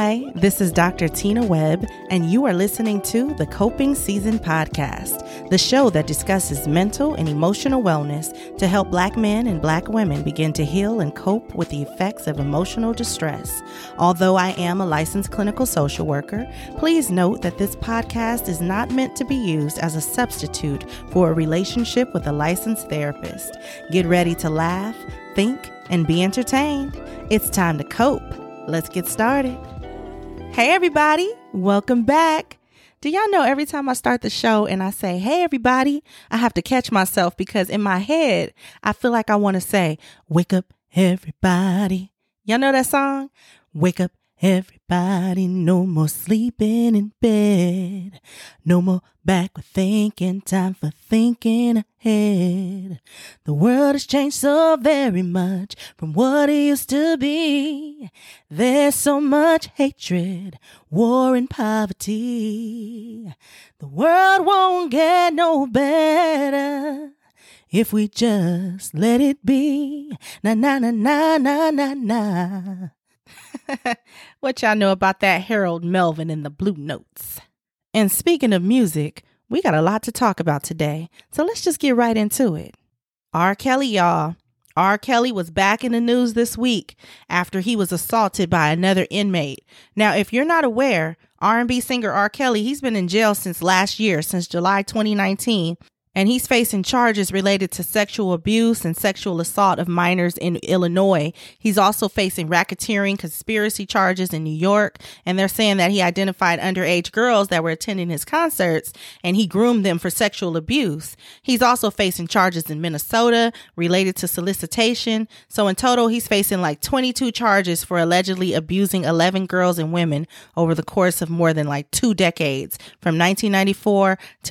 Hi, this is Dr. Tina Webb, and you are listening to the Coping Season Podcast, the show that discusses mental and emotional wellness to help Black men and Black women begin to heal and cope with the effects of emotional distress. Although I am a licensed clinical social worker, please note that this podcast is not meant to be used as a substitute for a relationship with a licensed therapist. Get ready to laugh, think, and be entertained. It's time to cope. Let's get started. Hey, everybody. Welcome back. Do y'all know every time I start the show and I say, hey, everybody, I have to catch myself because in my head, I feel like I want to say, wake up, everybody. Y'all know that song? Wake up, everybody. No more sleeping in bed. No more backward thinking. Time for thinking ahead. The world has changed so very much from what it used to be. There's so much hatred, war, and poverty. The world won't get no better if we just let it be. Na na na na na na na. What y'all know about that Harold Melvin and the Blue Notes? And speaking of music, we got a lot to talk about today, so let's just get right into it. R. Kelly, y'all. R. Kelly was back in the news this week after he was assaulted by another inmate. Now, if you're not aware, R&B singer R. Kelly, he's been in jail since last year, since July 2019. And he's facing charges related to sexual abuse and sexual assault of minors in Illinois. He's also facing racketeering, conspiracy charges in New York. And they're saying that he identified underage girls that were attending his concerts and he groomed them for sexual abuse. He's also facing charges in Minnesota related to solicitation. So in total, he's facing like 22 charges for allegedly abusing 11 girls and women over the course of more than like 2 decades, from 1994 to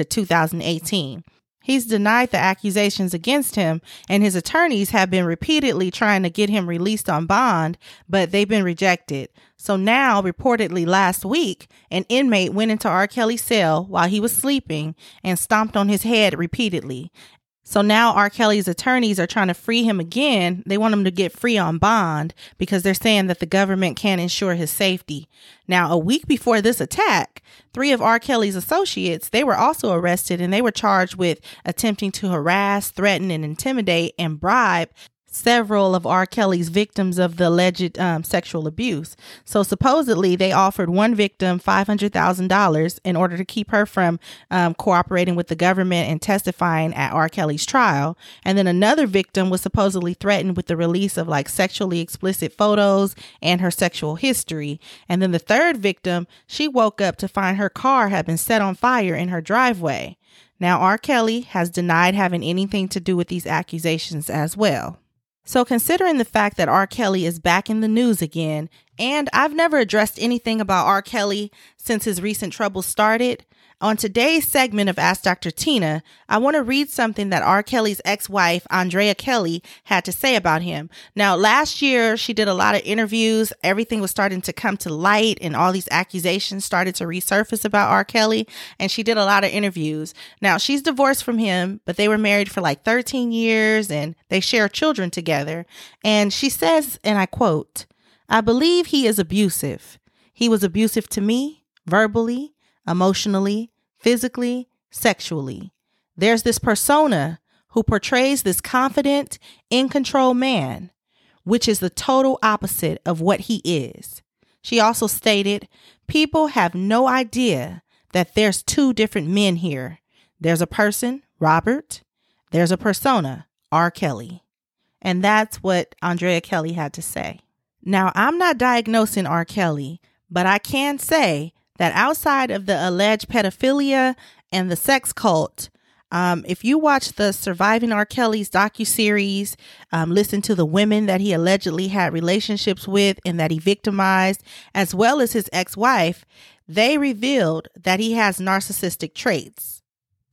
2018. He's denied the accusations against him, and his attorneys have been repeatedly trying to get him released on bond, but they've been rejected. So now, reportedly last week, an inmate went into R. Kelly's cell while he was sleeping and stomped on his head repeatedly. So now R. Kelly's attorneys are trying to free him again. They want him to get free on bond because they're saying that the government can't ensure his safety. Now, a week before this attack, 3 of R. Kelly's associates, they were also arrested and they were charged with attempting to harass, threaten, and intimidate and bribe several of R. Kelly's victims of the alleged sexual abuse. So supposedly they offered one victim $500,000 in order to keep her from cooperating with the government and testifying at R. Kelly's trial. And then another victim was supposedly threatened with the release of like sexually explicit photos and her sexual history. And then the third victim, she woke up to find her car had been set on fire in her driveway. Now, R. Kelly has denied having anything to do with these accusations as well. So considering the fact that R. Kelly is back in the news again, and I've never addressed anything about R. Kelly since his recent troubles started, on today's segment of Ask Dr. Tina, I want to read something that R. Kelly's ex-wife, Andrea Kelly, had to say about him. Now, last year, she did a lot of interviews. Everything was starting to come to light and all these accusations started to resurface about R. Kelly. And she did a lot of interviews. Now, she's divorced from him, but they were married for like 13 years and they share children together. And she says, and I quote, "I believe he is abusive. He was abusive to me, verbally, emotionally, physically, sexually. There's this persona who portrays this confident, in control man, which is the total opposite of what he is." She also stated, "People have no idea that there's 2 different men here. There's a person, Robert. There's a persona, R. Kelly." And that's what Andrea Kelly had to say. Now, I'm not diagnosing R. Kelly, but I can say that outside of the alleged pedophilia and the sex cult, if you watch the Surviving R. Kelly's docuseries, listen to the women that he allegedly had relationships with and that he victimized, as well as his ex-wife, they revealed that he has narcissistic traits.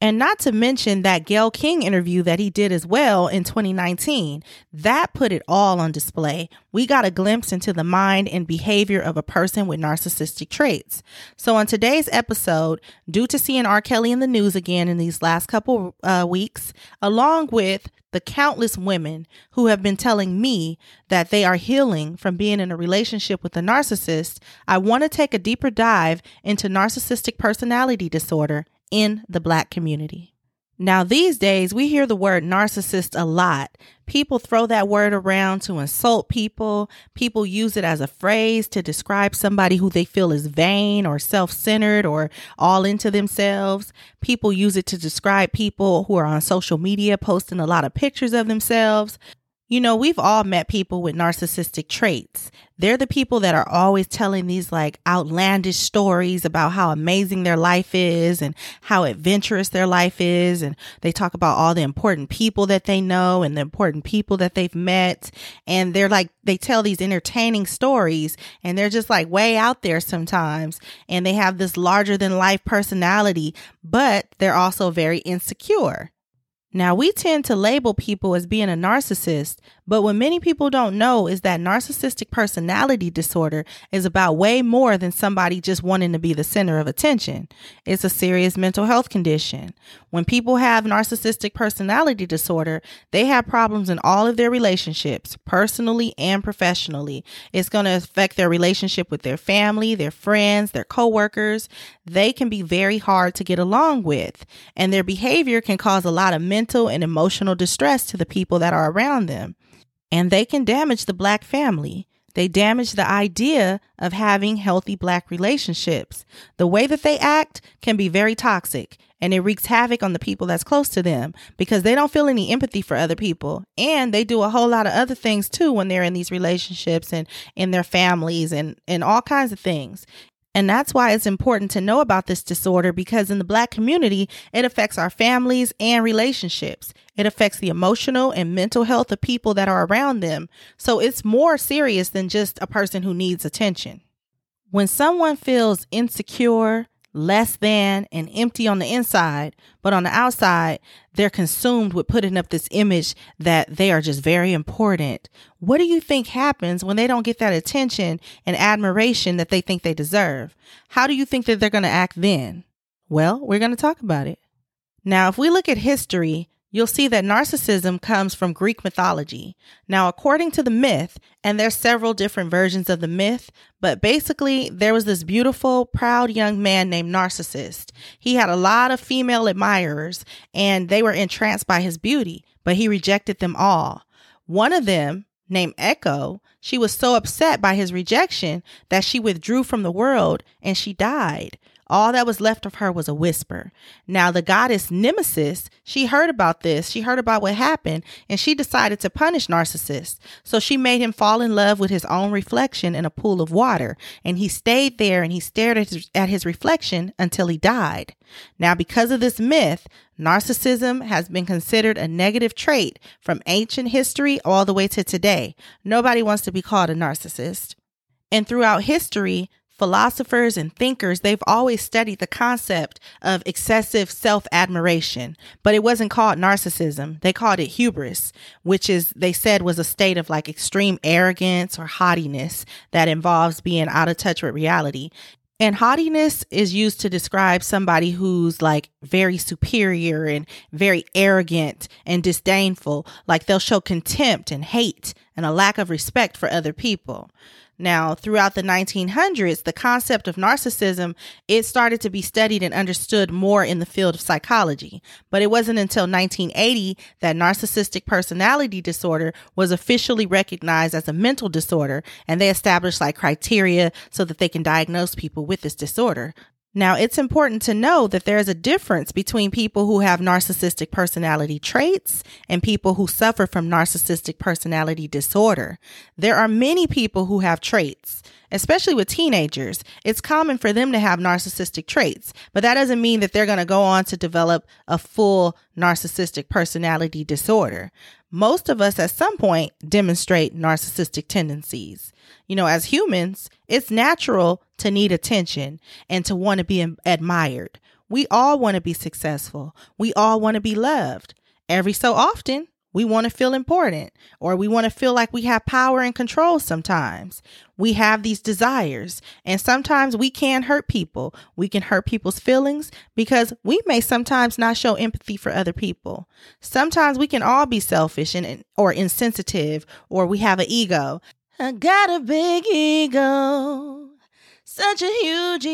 And not to mention that Gayle King interview that he did as well in 2019. That put it all on display. We got a glimpse into the mind and behavior of a person with narcissistic traits. So on today's episode, due to seeing R. Kelly in the news again in these last couple weeks, along with the countless women who have been telling me that they are healing from being in a relationship with a narcissist, I want to take a deeper dive into narcissistic personality disorder in the Black community. Now, these days, we hear the word narcissist a lot. People throw that word around to insult people. People use it as a phrase to describe somebody who they feel is vain or self-centered or all into themselves. People use it to describe people who are on social media posting a lot of pictures of themselves. You know, we've all met people with narcissistic traits. They're the people that are always telling these like outlandish stories about how amazing their life is and how adventurous their life is. And they talk about all the important people that they know and the important people that they've met. And they tell these entertaining stories and they're just like way out there sometimes. And they have this larger than life personality, but they're also very insecure. Now, we tend to label people as being a narcissist, but what many people don't know is that narcissistic personality disorder is about way more than somebody just wanting to be the center of attention. It's a serious mental health condition. When people have narcissistic personality disorder, they have problems in all of their relationships, personally and professionally. It's going to affect their relationship with their family, their friends, their coworkers. They can be very hard to get along with, and their behavior can cause a lot of mental and emotional distress to the people that are around them. And they can damage the Black family. They damage the idea of having healthy Black relationships. The way that they act can be very toxic, and it wreaks havoc on the people that's close to them because they don't feel any empathy for other people. And they do a whole lot of other things too when they're in these relationships and in their families and all kinds of things. And that's why it's important to know about this disorder, because in the Black community, it affects our families and relationships. It affects the emotional and mental health of people that are around them. So it's more serious than just a person who needs attention. When someone feels insecure, less than, and empty on the inside, but on the outside, they're consumed with putting up this image that they are just very important. What do you think happens when they don't get that attention and admiration that they think they deserve? How do you think that they're going to act then? Well, we're going to talk about it. Now, if we look at history, you'll see that narcissism comes from Greek mythology. Now, according to the myth, and there's several different versions of the myth, but basically there was this beautiful, proud young man named Narcissus. He had a lot of female admirers and they were entranced by his beauty, but he rejected them all. One of them, named Echo, she was so upset by his rejection that she withdrew from the world and she died. All that was left of her was a whisper. Now, the goddess Nemesis, she heard about this. She heard about what happened, and she decided to punish Narcissus. So she made him fall in love with his own reflection in a pool of water, and he stayed there and he stared at his reflection until he died. Now, because of this myth, narcissism has been considered a negative trait from ancient history all the way to today. Nobody wants to be called a narcissist. And throughout history, philosophers and thinkers, they've always studied the concept of excessive self-admiration, but it wasn't called narcissism. They called it hubris, which they said was a state of like extreme arrogance or haughtiness that involves being out of touch with reality. And haughtiness is used to describe somebody who's like very superior and very arrogant and disdainful, like they'll show contempt and hate and a lack of respect for other people. Now, throughout the 1900s, the concept of narcissism, it started to be studied and understood more in the field of psychology. But it wasn't until 1980 that narcissistic personality disorder was officially recognized as a mental disorder, and they established like criteria so that they can diagnose people with this disorder. Now, it's important to know that there is a difference between people who have narcissistic personality traits and people who suffer from narcissistic personality disorder. There are many people who have traits, especially with teenagers. It's common for them to have narcissistic traits, but that doesn't mean that they're going to go on to develop a full narcissistic personality disorder. Most of us at some point demonstrate narcissistic tendencies. You know, as humans, it's natural to need attention and to want to be admired. We all want to be successful. We all want to be loved. Every so often, we want to feel important, or we want to feel like we have power and control sometimes. We have these desires, and sometimes we can hurt people. We can hurt people's feelings because we may sometimes not show empathy for other people. Sometimes we can all be selfish or insensitive, or we have an ego. I got a big ego. Such a huge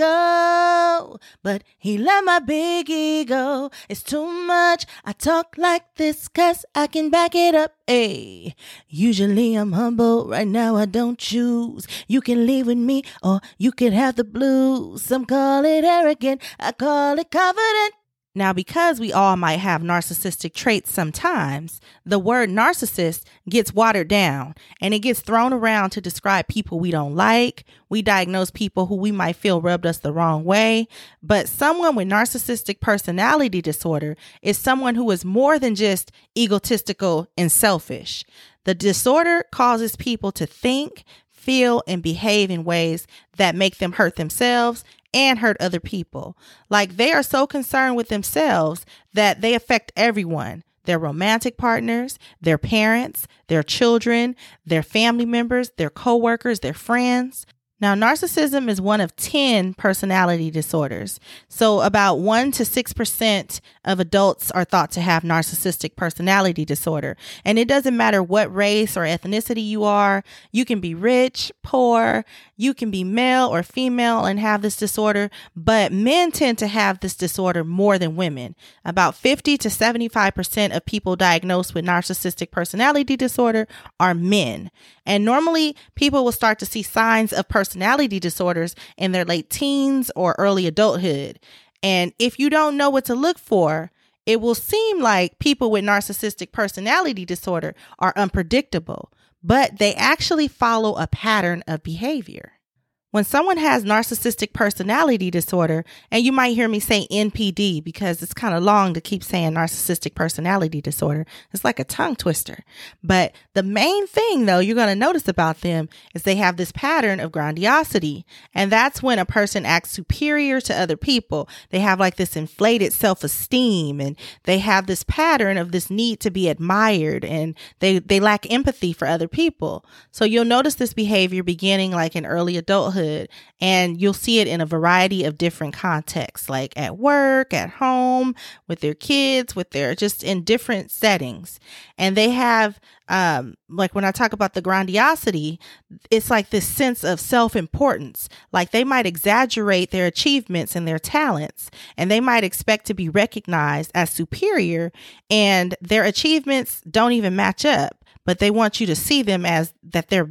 ego, but he let my big ego. It's too much. I talk like this 'cause I can back it up. Ayy. Usually I'm humble. Right now I don't choose. You can leave with me or you can have the blues. Some call it arrogant. I call it confident. Now, because we all might have narcissistic traits sometimes, the word narcissist gets watered down and it gets thrown around to describe people we don't like. We diagnose people who we might feel rubbed us the wrong way. But someone with narcissistic personality disorder is someone who is more than just egotistical and selfish. The disorder causes people to think, feel, and behave in ways that make them hurt themselves and hurt other people. Like they are so concerned with themselves that they affect everyone, their romantic partners, their parents, their children, their family members, their coworkers, their friends. Now, narcissism is one of 10 personality disorders. So about 1 to 6% of adults are thought to have narcissistic personality disorder. And it doesn't matter what race or ethnicity you are. You can be rich, poor, you can be male or female and have this disorder. But men tend to have this disorder more than women. About 50 to 75% of people diagnosed with narcissistic personality disorder are men. And normally people will start to see signs of personality disorders in their late teens or early adulthood. And if you don't know what to look for, it will seem like people with narcissistic personality disorder are unpredictable, but they actually follow a pattern of behavior. When someone has narcissistic personality disorder, and you might hear me say NPD because it's kind of long to keep saying narcissistic personality disorder. It's like a tongue twister. But the main thing, though, you're going to notice about them is they have this pattern of grandiosity. And that's when a person acts superior to other people. They have like this inflated self-esteem, and they have this pattern of this need to be admired, and they lack empathy for other people. So you'll notice this behavior beginning like in early adulthood. And you'll see it in a variety of different contexts, like at work, at home, with their kids, just in different settings. And they have, like when I talk about the grandiosity, it's like this sense of self-importance. Like they might exaggerate their achievements and their talents, and they might expect to be recognized as superior, and their achievements don't even match up, but they want you to see them as that they're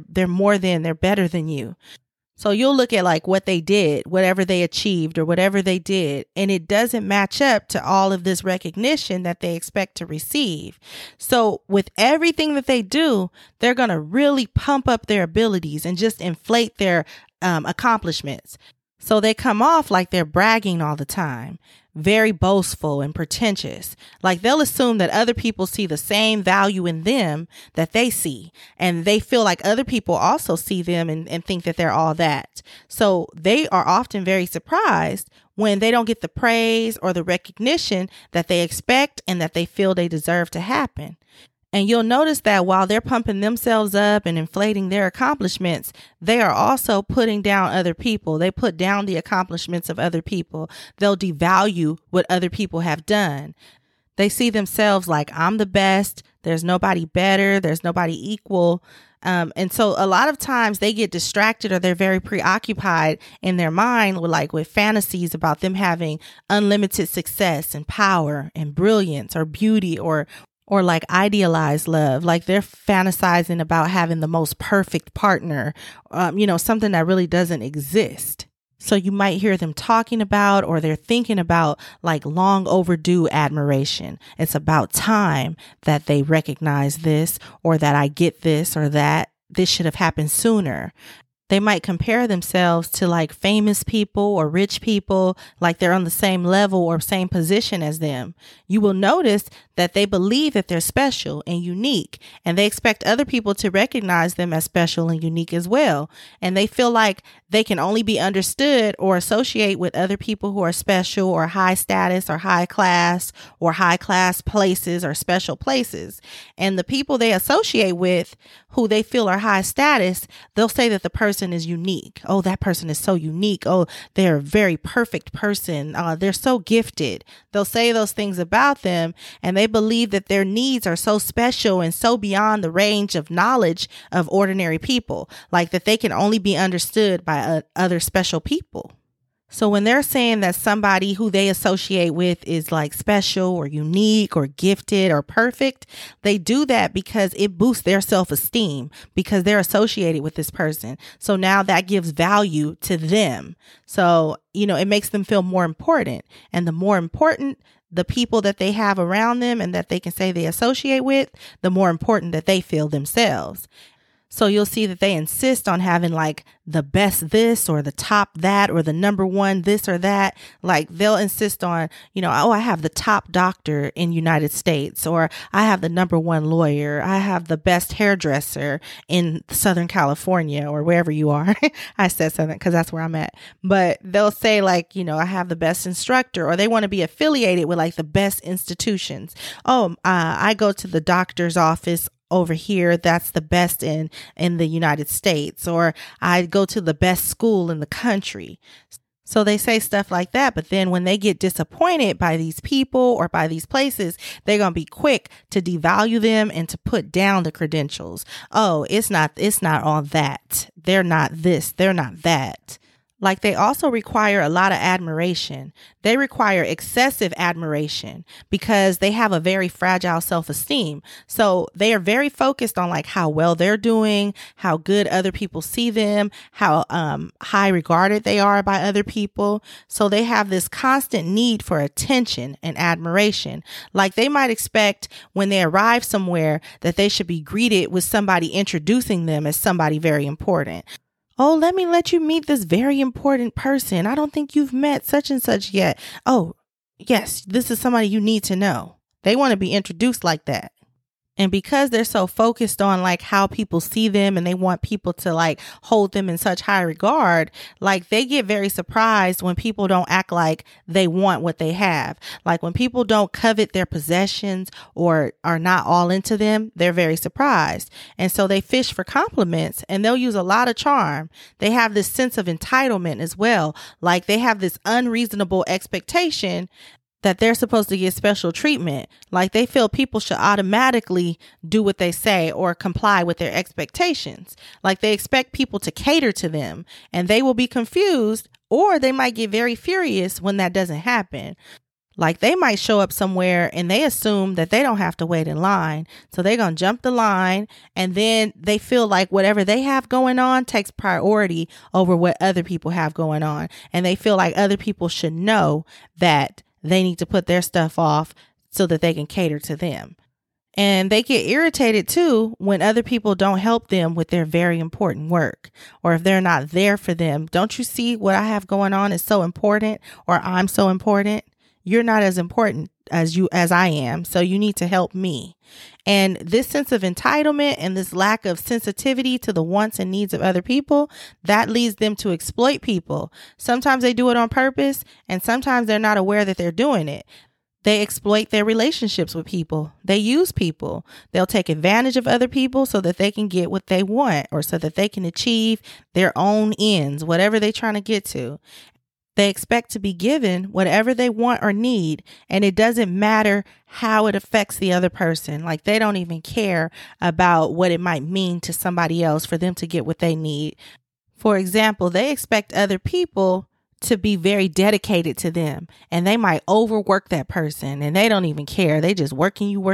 better than you. So you'll look at like what they did, whatever they achieved or whatever they did, and it doesn't match up to all of this recognition that they expect to receive. So with everything that they do, they're going to really pump up their abilities and just inflate their accomplishments. So they come off like they're bragging all the time, very boastful and pretentious. Like they'll assume that other people see the same value in them that they see. And they feel like other people also see them and think that they're all that. So they are often very surprised when they don't get the praise or the recognition that they expect and that they feel they deserve to happen. And you'll notice that while they're pumping themselves up and inflating their accomplishments, they are also putting down other people. They put down the accomplishments of other people. They'll devalue what other people have done. They see themselves like, I'm the best. There's nobody better. There's nobody equal. And so a lot of times they get distracted, or they're very preoccupied in their mind with fantasies about them having unlimited success and power and brilliance or beauty or like idealized love. Like they're fantasizing about having the most perfect partner, something that really doesn't exist. So you might hear them talking about, or they're thinking about like long overdue admiration. It's about time that they recognize this, or that I get this, or that this should have happened sooner. They might compare themselves to like famous people or rich people, like they're on the same level or same position as them. You will notice that they believe that they're special and unique, and they expect other people to recognize them as special and unique as well. And they feel like they can only be understood or associate with other people who are special or high status or high class places or special places. And the people they associate with who they feel are high status, they'll say that the person is unique. Oh, that person is so unique. Oh, they're a very perfect person. They're so gifted. They'll say those things about them, and they believe that their needs are so special and so beyond the range of knowledge of ordinary people, like that they can only be understood by other special people. So when they're saying that somebody who they associate with is like special or unique or gifted or perfect, they do that because it boosts their self-esteem because they're associated with this person. So now that gives value to them. So, it makes them feel more important. And the more important the people that they have around them and that they can say they associate with, the more important that they feel themselves. So you'll see that they insist on having like the best this or the top that or the number one this or that. Like they'll insist on, oh, I have the top doctor in United States, or I have the number one lawyer. I have the best hairdresser in Southern California or wherever you are. I said Southern because that's where I'm at. But they'll say like, I have the best instructor, or they want to be affiliated with like the best institutions. Oh, I go to the doctor's office over here that's the best in the United States, or I go to the best school in the country. So they say stuff like that, but then when they get disappointed by these people or by these places, they're going to be quick to devalue them and to put down the credentials. Oh, it's not all that. They're not this, they're not that. Like they also require a lot of admiration. They require excessive admiration because they have a very fragile self-esteem. So they are very focused on like how well they're doing, how good other people see them, how high regarded they are by other people. So they have this constant need for attention and admiration. Like they might expect when they arrive somewhere that they should be greeted with somebody introducing them as somebody very important. Oh, let you meet this very important person. I don't think you've met such and such yet. Oh, yes, this is somebody you need to know. They want to be introduced like that. And because they're so focused on like how people see them and they want people to like hold them in such high regard, like they get very surprised when people don't act like they want what they have. Like when people don't covet their possessions or are not all into them, they're very surprised. And so they fish for compliments and they'll use a lot of charm. They have this sense of entitlement as well. Like they have this unreasonable expectation that they're supposed to get special treatment. Like they feel people should automatically do what they say or comply with their expectations. Like they expect people to cater to them, and they will be confused, or they might get very furious when that doesn't happen. Like they might show up somewhere and they assume that they don't have to wait in line. So they're going to jump the line, and then they feel like whatever they have going on takes priority over what other people have going on. And they feel like other people should know that they need to put their stuff off so that they can cater to them. And they get irritated too when other people don't help them with their very important work, or if they're not there for them. Don't you see what I have going on is so important, or I'm so important? You're not as important as I am, so you need to help me. And this sense of entitlement and this lack of sensitivity to the wants and needs of other people, that leads them to exploit people. Sometimes they do it on purpose, and sometimes they're not aware that they're doing it. They exploit their relationships with people. They use people. They'll take advantage of other people so that they can get what they want, or so that they can achieve their own ends, whatever they're trying to get to. They expect to be given whatever they want or need, and it doesn't matter how it affects the other person. Like they don't even care about what it might mean to somebody else for them to get what they need. For example, they expect other people to be very dedicated to them, and they might overwork that person, and they don't even care. They just working you,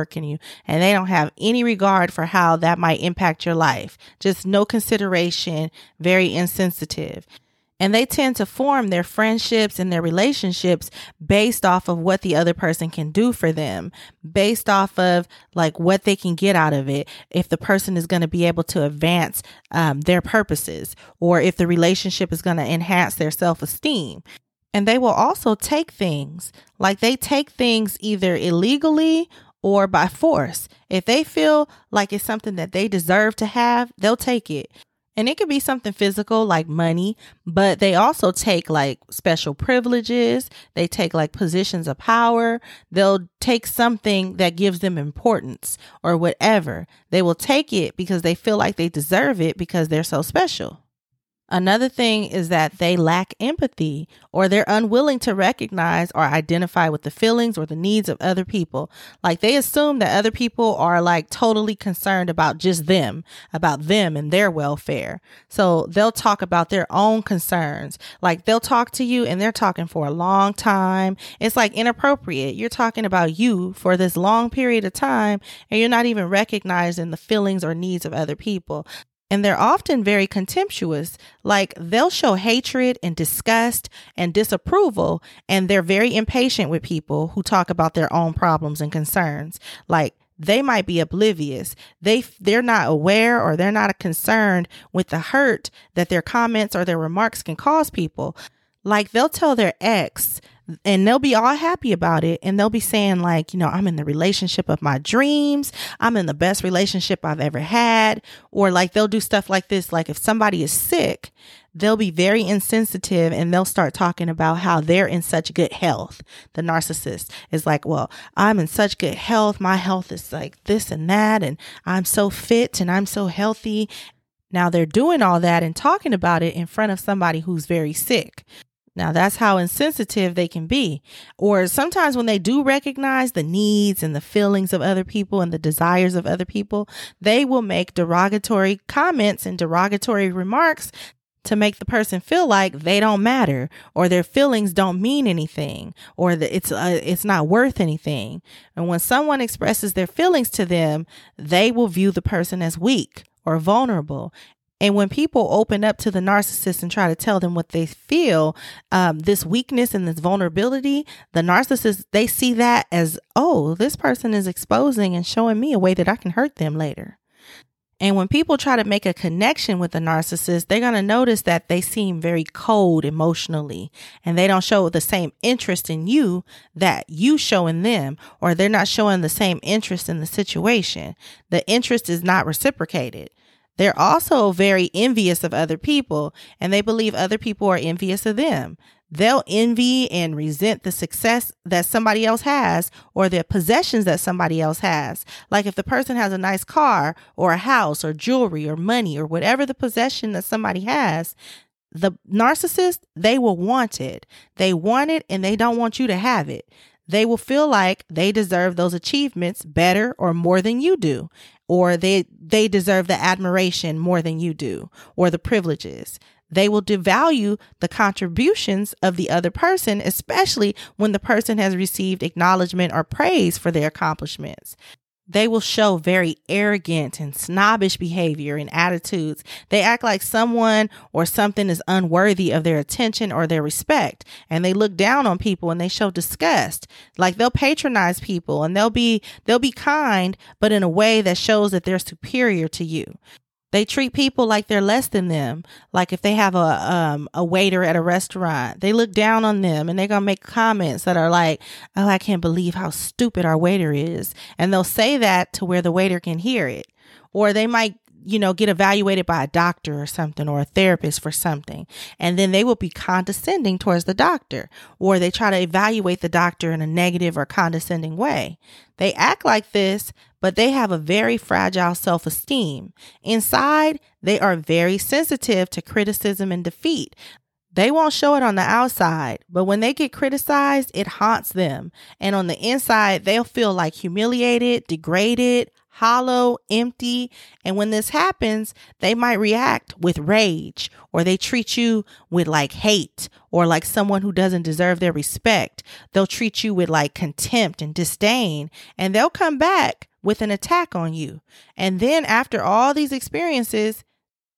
and they don't have any regard for how that might impact your life. Just no consideration, very insensitive. And they tend to form their friendships and their relationships based off of what the other person can do for them, based off of like what they can get out of it. If the person is going to be able to advance their purposes, or if the relationship is going to enhance their self-esteem. And they will also take things, like they take things either illegally or by force. If they feel like it's something that they deserve to have, they'll take it. And it could be something physical like money, but they also take like special privileges. They take like positions of power. They'll take something that gives them importance or whatever. They will take it because they feel like they deserve it because they're so special. Another thing is that they lack empathy, or they're unwilling to recognize or identify with the feelings or the needs of other people. Like they assume that other people are like totally concerned about just them, about them and their welfare. So they'll talk about their own concerns. Like they'll talk to you and they're talking for a long time. It's like inappropriate. You're talking about you for this long period of time and you're not even recognizing the feelings or needs of other people. And they're often very contemptuous, like they'll show hatred and disgust and disapproval, and they're very impatient with people who talk about their own problems and concerns. Like they might be oblivious. They're not aware, or they're not concerned with the hurt that their comments or their remarks can cause people. Like they'll tell their ex and they'll be all happy about it. And they'll be saying like, I'm in the relationship of my dreams. I'm in the best relationship I've ever had. Or like they'll do stuff like this. Like if somebody is sick, they'll be very insensitive and they'll start talking about how they're in such good health. The narcissist is like, well, I'm in such good health. My health is like this and that. And I'm so fit and I'm so healthy. Now they're doing all that and talking about it in front of somebody who's very sick. Now, that's how insensitive they can be. Or sometimes when they do recognize the needs and the feelings of other people and the desires of other people, they will make derogatory comments and derogatory remarks to make the person feel like they don't matter, or their feelings don't mean anything, or that it's not worth anything. And when someone expresses their feelings to them, they will view the person as weak or vulnerable. And when people open up to the narcissist and try to tell them what they feel, this weakness and this vulnerability, the narcissist, they see that as, oh, this person is exposing and showing me a way that I can hurt them later. And when people try to make a connection with the narcissist, they're going to notice that they seem very cold emotionally, and they don't show the same interest in you that you show in them, or they're not showing the same interest in the situation. The interest is not reciprocated. They're also very envious of other people, and they believe other people are envious of them. They'll envy and resent the success that somebody else has, or the possessions that somebody else has. Like if the person has a nice car or a house or jewelry or money or whatever the possession that somebody has, the narcissist, they will want it. They want it and they don't want you to have it. They will feel like they deserve those achievements better or more than you do, or they deserve the admiration more than you do, or the privileges. They will devalue the contributions of the other person, especially when the person has received acknowledgement or praise for their accomplishments. They will show very arrogant and snobbish behavior and attitudes. They act like someone or something is unworthy of their attention or their respect. And they look down on people and they show disgust. Like they'll patronize people and they'll be kind, but in a way that shows that they're superior to you. They treat people like they're less than them. Like if they have a waiter at a restaurant, they look down on them and they're going to make comments that are like, oh, I can't believe how stupid our waiter is. And they'll say that to where the waiter can hear it. Or they might, get evaluated by a doctor or something, or a therapist for something. And then they will be condescending towards the doctor, or they try to evaluate the doctor in a negative or condescending way. They act like this, but they have a very fragile self-esteem. Inside, they are very sensitive to criticism and defeat. They won't show it on the outside, but when they get criticized, it haunts them. And on the inside, they'll feel like humiliated, degraded, hollow, empty. And when this happens, they might react with rage, or they treat you with like hate, or like someone who doesn't deserve their respect. They'll treat you with like contempt and disdain, and they'll come back with an attack on you. And then after all these experiences,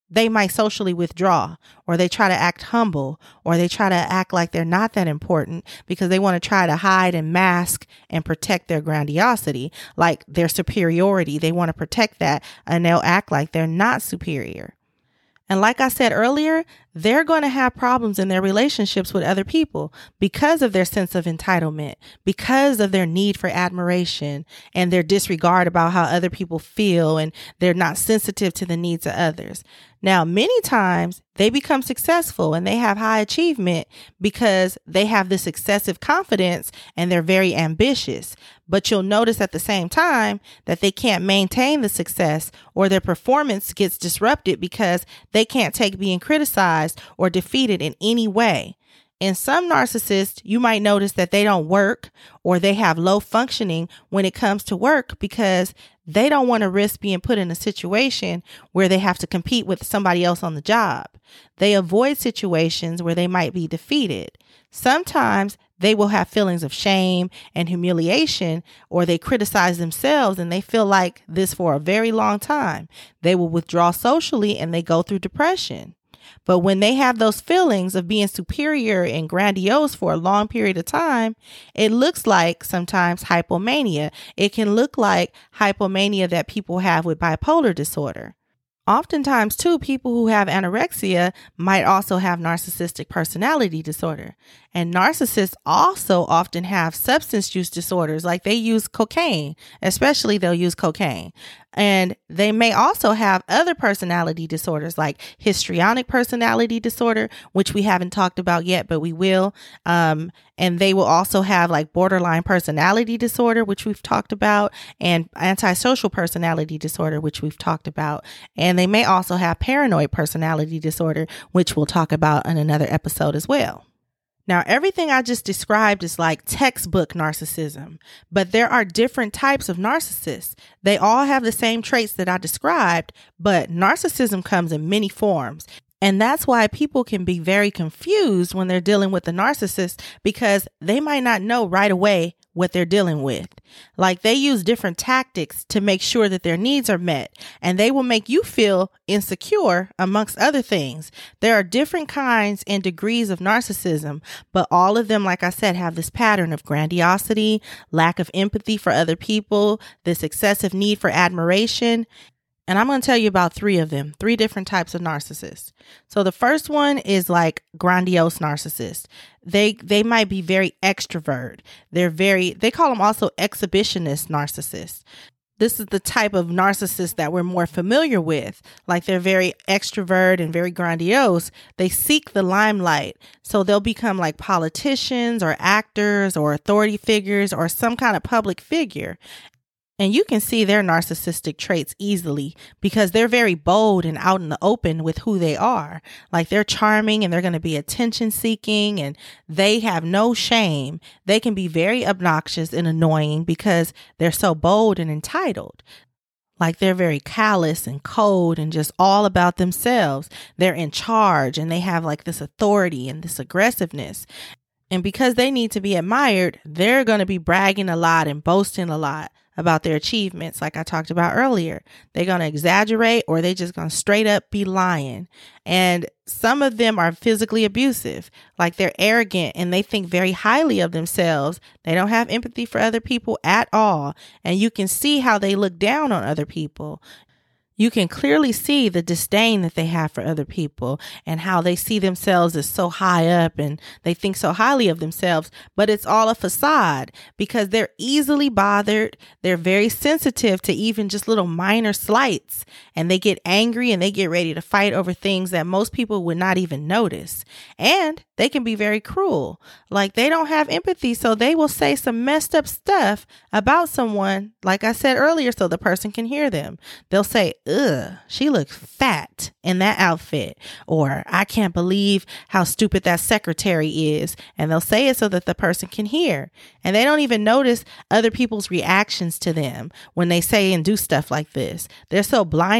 they might socially withdraw, or they try to act humble, or they try to act like they're not that important because they want to try to hide and mask and protect their grandiosity, like their superiority. They want to protect that, and they'll act like they're not superior. And like I said earlier, they're going to have problems in their relationships with other people because of their sense of entitlement, because of their need for admiration and their disregard about how other people feel, and they're not sensitive to the needs of others. Now, many times they become successful and they have high achievement because they have this excessive confidence and they're very ambitious. But you'll notice at the same time that they can't maintain the success, or their performance gets disrupted because they can't take being criticized or defeated in any way. In some narcissists, you might notice that they don't work, or they have low functioning when it comes to work because they don't want to risk being put in a situation where they have to compete with somebody else on the job. They avoid situations where they might be defeated. Sometimes they will have feelings of shame and humiliation, or they criticize themselves and they feel like this for a very long time. They will withdraw socially and they go through depression. But when they have those feelings of being superior and grandiose for a long period of time, it looks like sometimes hypomania. It can look like hypomania that people have with bipolar disorder. Oftentimes, too, people who have anorexia might also have narcissistic personality disorder. And narcissists also often have substance use disorders, like they use cocaine, especially they'll use cocaine. And they may also have other personality disorders like histrionic personality disorder, which we haven't talked about yet, but we will. And they will also have like borderline personality disorder, which we've talked about, and antisocial personality disorder, which we've talked about. And they may also have paranoid personality disorder, which we'll talk about in another episode as well. Now, everything I just described is like textbook narcissism, but there are different types of narcissists. They all have the same traits that I described, but narcissism comes in many forms. And that's why people can be very confused when they're dealing with a narcissist, because they might not know right away what they're dealing with. Like they use different tactics to make sure that their needs are met, and they will make you feel insecure amongst other things. There are different kinds and degrees of narcissism, but all of them, like I said, have this pattern of grandiosity, lack of empathy for other people, this excessive need for admiration. And I'm going to tell you about 3 of them, 3 different types of narcissists. So the first one is like grandiose narcissists. They might be very extrovert. They call them also exhibitionist narcissists. This is the type of narcissist that we're more familiar with. Like they're very extrovert and very grandiose. They seek the limelight. So they'll become like politicians or actors or authority figures or some kind of public figure. And you can see their narcissistic traits easily because they're very bold and out in the open with who they are. Like they're charming and they're going to be attention seeking, and they have no shame. They can be very obnoxious and annoying because they're so bold and entitled. Like they're very callous and cold and just all about themselves. They're in charge and they have like this authority and this aggressiveness. And because they need to be admired, they're going to be bragging a lot and boasting a lot about their achievements, like I talked about earlier. They're going to exaggerate, or they just going to straight up be lying. And some of them are physically abusive, like they're arrogant and they think very highly of themselves. They don't have empathy for other people at all. And you can see how they look down on other people. You can clearly see the disdain that they have for other people and how they see themselves as so high up and they think so highly of themselves, but it's all a facade because they're easily bothered. They're very sensitive to even just little minor slights, and they get angry and they get ready to fight over things that most people would not even notice. And they can be very cruel. Like they don't have empathy, so they will say some messed up stuff about someone, like I said earlier, so the person can hear them. They'll say, "Ugh, she looks fat in that outfit," or "I can't believe how stupid that secretary is." And they'll say it so that the person can hear. And they don't even notice other people's reactions to them when they say and do stuff like this. They're so blinded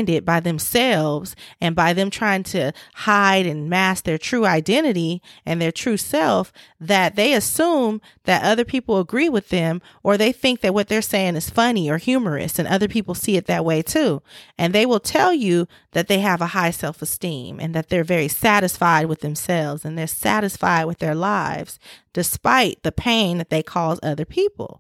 blinded by themselves and by them trying to hide and mask their true identity and their true self, that they assume that other people agree with them, or they think that what they're saying is funny or humorous, and other people see it that way too. And they will tell you that they have a high self-esteem and that they're very satisfied with themselves and they're satisfied with their lives despite the pain that they cause other people.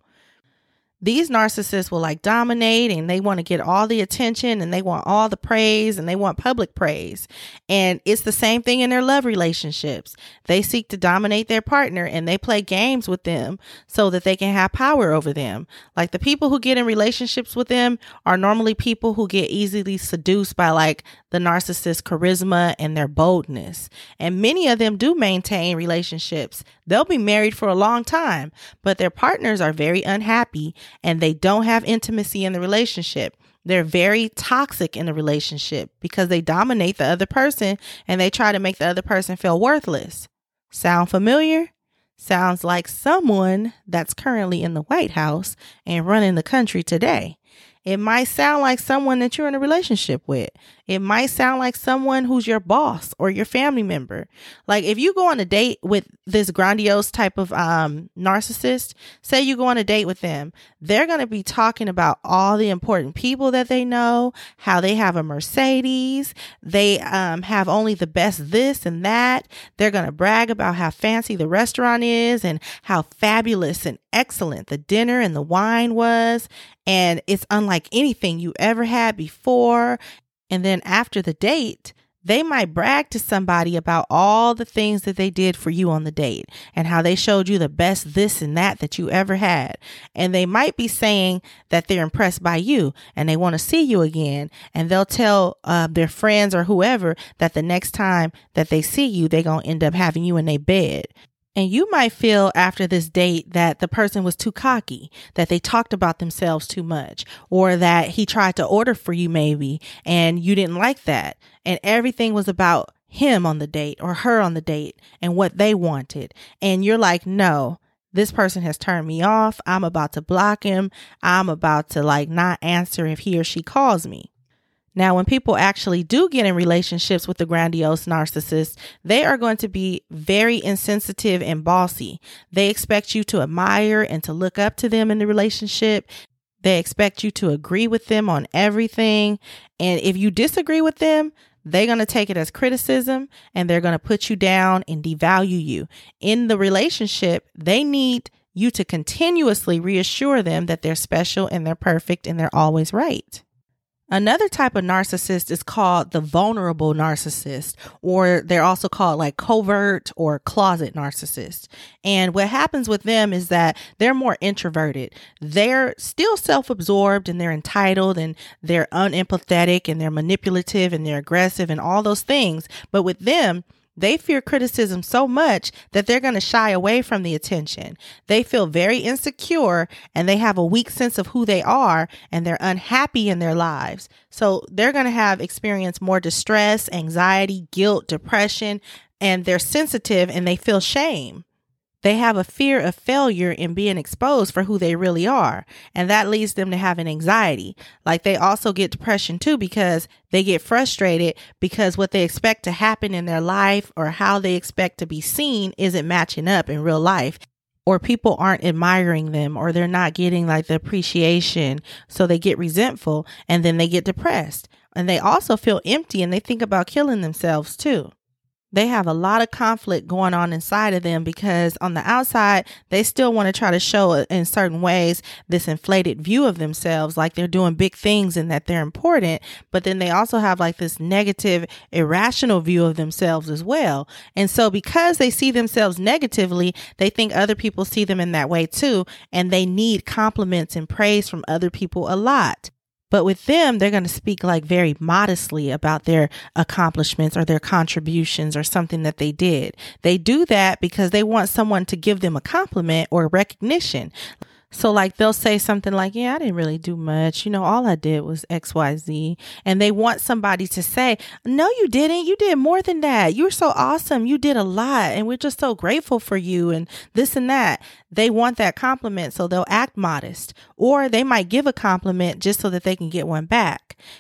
These narcissists will dominate, and they want to get all the attention, and they want all the praise, and they want public praise. And it's the same thing in their love relationships. They seek to dominate their partner, and they play games with them so that they can have power over them. Like, the people who get in relationships with them are normally people who get easily seduced by the narcissist's charisma and their boldness. And many of them do maintain relationships. They'll be married for a long time, but their partners are very unhappy and they don't have intimacy in the relationship. They're very toxic in the relationship because they dominate the other person and they try to make the other person feel worthless. Sound familiar? Sounds like someone that's currently in the White House and running the country today. It might sound like someone that you're in a relationship with. It might sound like someone who's your boss or your family member. Like, if you go on a date with this grandiose type of narcissist, say you go on a date with them, they're going to be talking about all the important people that they know, how they have a Mercedes, they have only the best this and that. They're going to brag about how fancy the restaurant is and how fabulous and excellent the dinner and the wine was. And it's unlike anything you ever had before. And then after the date, they might brag to somebody about all the things that they did for you on the date and how they showed you the best this and that you ever had. And they might be saying that they're impressed by you and they want to see you again. And they'll tell their friends or whoever that the next time that they see you, they're going to end up having you in their bed. And you might feel after this date that the person was too cocky, that they talked about themselves too much, or that he tried to order for you maybe, and you didn't like that. And everything was about him on the date or her on the date and what they wanted. And you're like, no, this person has turned me off. I'm about to block him. I'm about to not answer if he or she calls me. Now, when people actually do get in relationships with the grandiose narcissist, they are going to be very insensitive and bossy. They expect you to admire and to look up to them in the relationship. They expect you to agree with them on everything. And if you disagree with them, they're going to take it as criticism and they're going to put you down and devalue you. In the relationship, they need you to continuously reassure them that they're special and they're perfect and they're always right. Another type of narcissist is called the vulnerable narcissist, or they're also called covert or closet narcissist. And what happens with them is that they're more introverted. They're still self-absorbed and they're entitled and they're unempathetic and they're manipulative and they're aggressive and all those things. But with them, they fear criticism so much that they're going to shy away from the attention. They feel very insecure and they have a weak sense of who they are and they're unhappy in their lives. So they're going to experience more distress, anxiety, guilt, depression, and they're sensitive and they feel shame. They have a fear of failure in being exposed for who they really are. And that leads them to having anxiety. They also get depression too, because they get frustrated because what they expect to happen in their life or how they expect to be seen isn't matching up in real life. Or people aren't admiring them, or they're not getting the appreciation. So they get resentful and then they get depressed. And they also feel empty and they think about killing themselves too. They have a lot of conflict going on inside of them because on the outside, they still want to try to show in certain ways this inflated view of themselves, like they're doing big things and that they're important. But then they also have this negative, irrational view of themselves as well. And so because they see themselves negatively, they think other people see them in that way too. And they need compliments and praise from other people a lot. But with them, they're going to speak very modestly about their accomplishments or their contributions or something that they did. They do that because they want someone to give them a compliment or recognition. So they'll say something yeah, I didn't really do much. All I did was XYZ. And they want somebody to say, no, you didn't. You did more than that. You're so awesome. You did a lot. And we're just so grateful for you and this and that. They want that compliment. So they'll act modest, or they might give a compliment just so that they can get one back.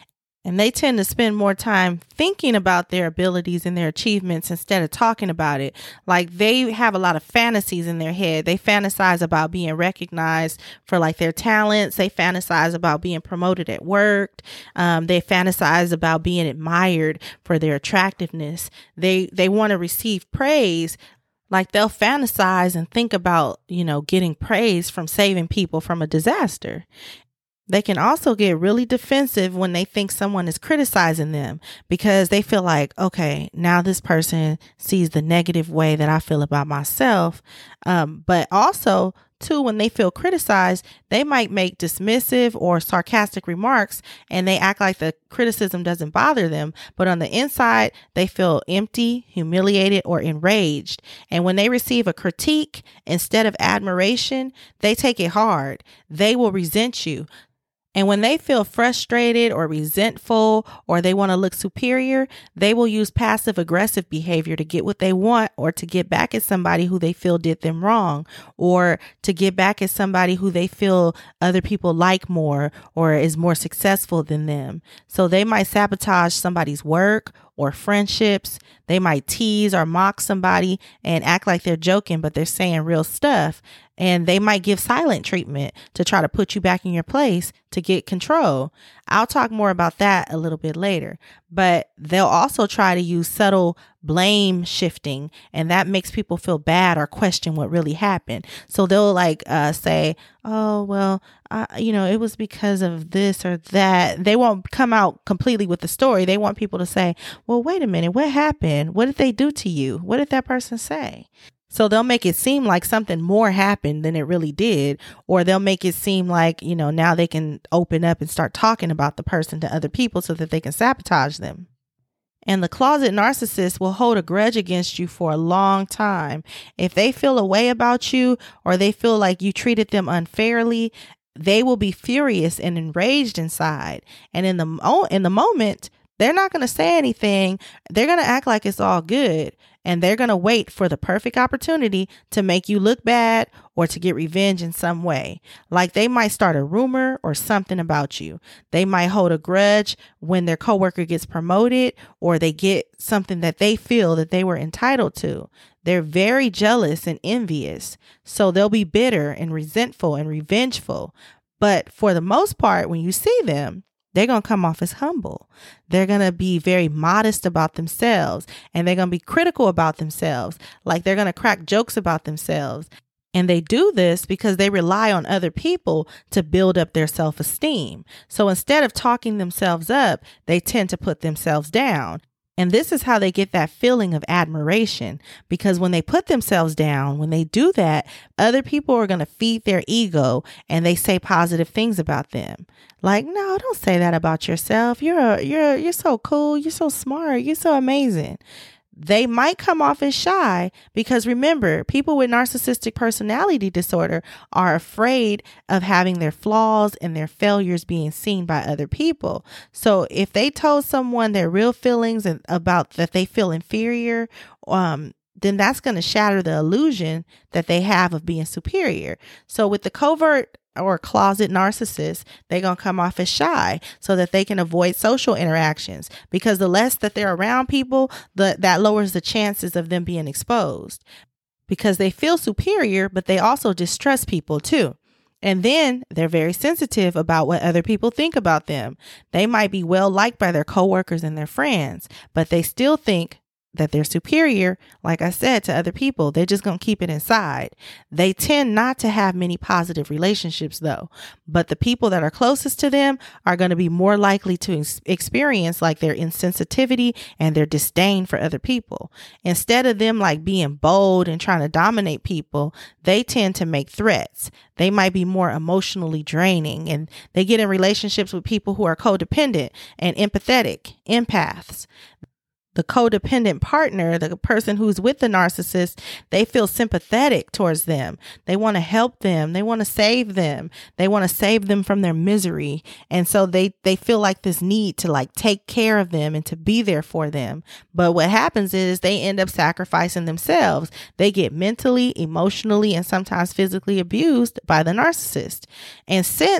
And they tend to spend more time thinking about their abilities and their achievements instead of talking about it. Like they have a lot of fantasies in their head. They fantasize about being recognized for like their talents. They fantasize about being promoted at work. They fantasize about being admired for their attractiveness. They want to receive praise. Like they'll fantasize and think about, getting praise from saving people from a disaster. They can also get really defensive when they think someone is criticizing them because they feel like, okay, now this person sees the negative way that I feel about myself. But also, too, when they feel criticized, they might make dismissive or sarcastic remarks and they act like the criticism doesn't bother them. But on the inside, they feel empty, humiliated, or enraged. And when they receive a critique instead of admiration, they take it hard. They will resent you. And when they feel frustrated or resentful or they want to look superior, they will use passive aggressive behavior to get what they want or to get back at somebody who they feel did them wrong or to get back at somebody who they feel other people like more or is more successful than them. So they might sabotage somebody's work or friendships. They might tease or mock somebody and act like they're joking, but they're saying real stuff. And they might give silent treatment to try to put you back in your place to get control. I'll talk more about that a little bit later, but they'll also try to use subtle blame shifting, and that makes people feel bad or question what really happened. So they'll say, oh, well, it was because of this or that. They won't come out completely with the story. They want people to say, well, wait a minute, what happened? What did they do to you? What did that person say? So they'll make it seem like something more happened than it really did, or they'll make it seem like, now they can open up and start talking about the person to other people so that they can sabotage them. And the closet narcissist will hold a grudge against you for a long time. If they feel a way about you or they feel like you treated them unfairly, they will be furious and enraged inside. And in the moment, they're not going to say anything. They're going to act like it's all good. And they're going to wait for the perfect opportunity to make you look bad or to get revenge in some way. Like they might start a rumor or something about you. They might hold a grudge when their coworker gets promoted or they get something that they feel that they were entitled to. They're very jealous and envious. So they'll be bitter and resentful and revengeful. But for the most part, when you see them, they're going to come off as humble. They're going to be very modest about themselves and they're going to be critical about themselves. Like they're going to crack jokes about themselves. And they do this because they rely on other people to build up their self-esteem. So instead of talking themselves up, they tend to put themselves down. And this is how they get that feeling of admiration, because when they put themselves down, when they do that, other people are going to feed their ego and they say positive things about them. Like, no, don't say that about yourself. You're so cool. You're so smart. You're so amazing. They might come off as shy because remember, people with narcissistic personality disorder are afraid of having their flaws and their failures being seen by other people. So if they told someone their real feelings and about that they feel inferior, then that's going to shatter the illusion that they have of being superior. So with the covert or closet narcissist, they're going to come off as shy so that they can avoid social interactions, because the less that they're around people, that lowers the chances of them being exposed, because they feel superior, but they also distrust people too. And then they're very sensitive about what other people think about them. They might be well liked by their coworkers and their friends, but they still think that they're superior, like I said, to other people. They're just going to keep it inside. They tend not to have many positive relationships though, but the people that are closest to them are going to be more likely to experience like their insensitivity and their disdain for other people. Instead of them like being bold and trying to dominate people, they tend to make threats. They might be more emotionally draining, and they get in relationships with people who are codependent and empathetic, empaths. The codependent partner, the person who's with the narcissist, they feel sympathetic towards them. They want to help them. They want to save them. They want to save them from their misery. And so they feel like this need to like take care of them and to be there for them. But what happens is they end up sacrificing themselves. They get mentally, emotionally, and sometimes physically abused by the narcissist. And since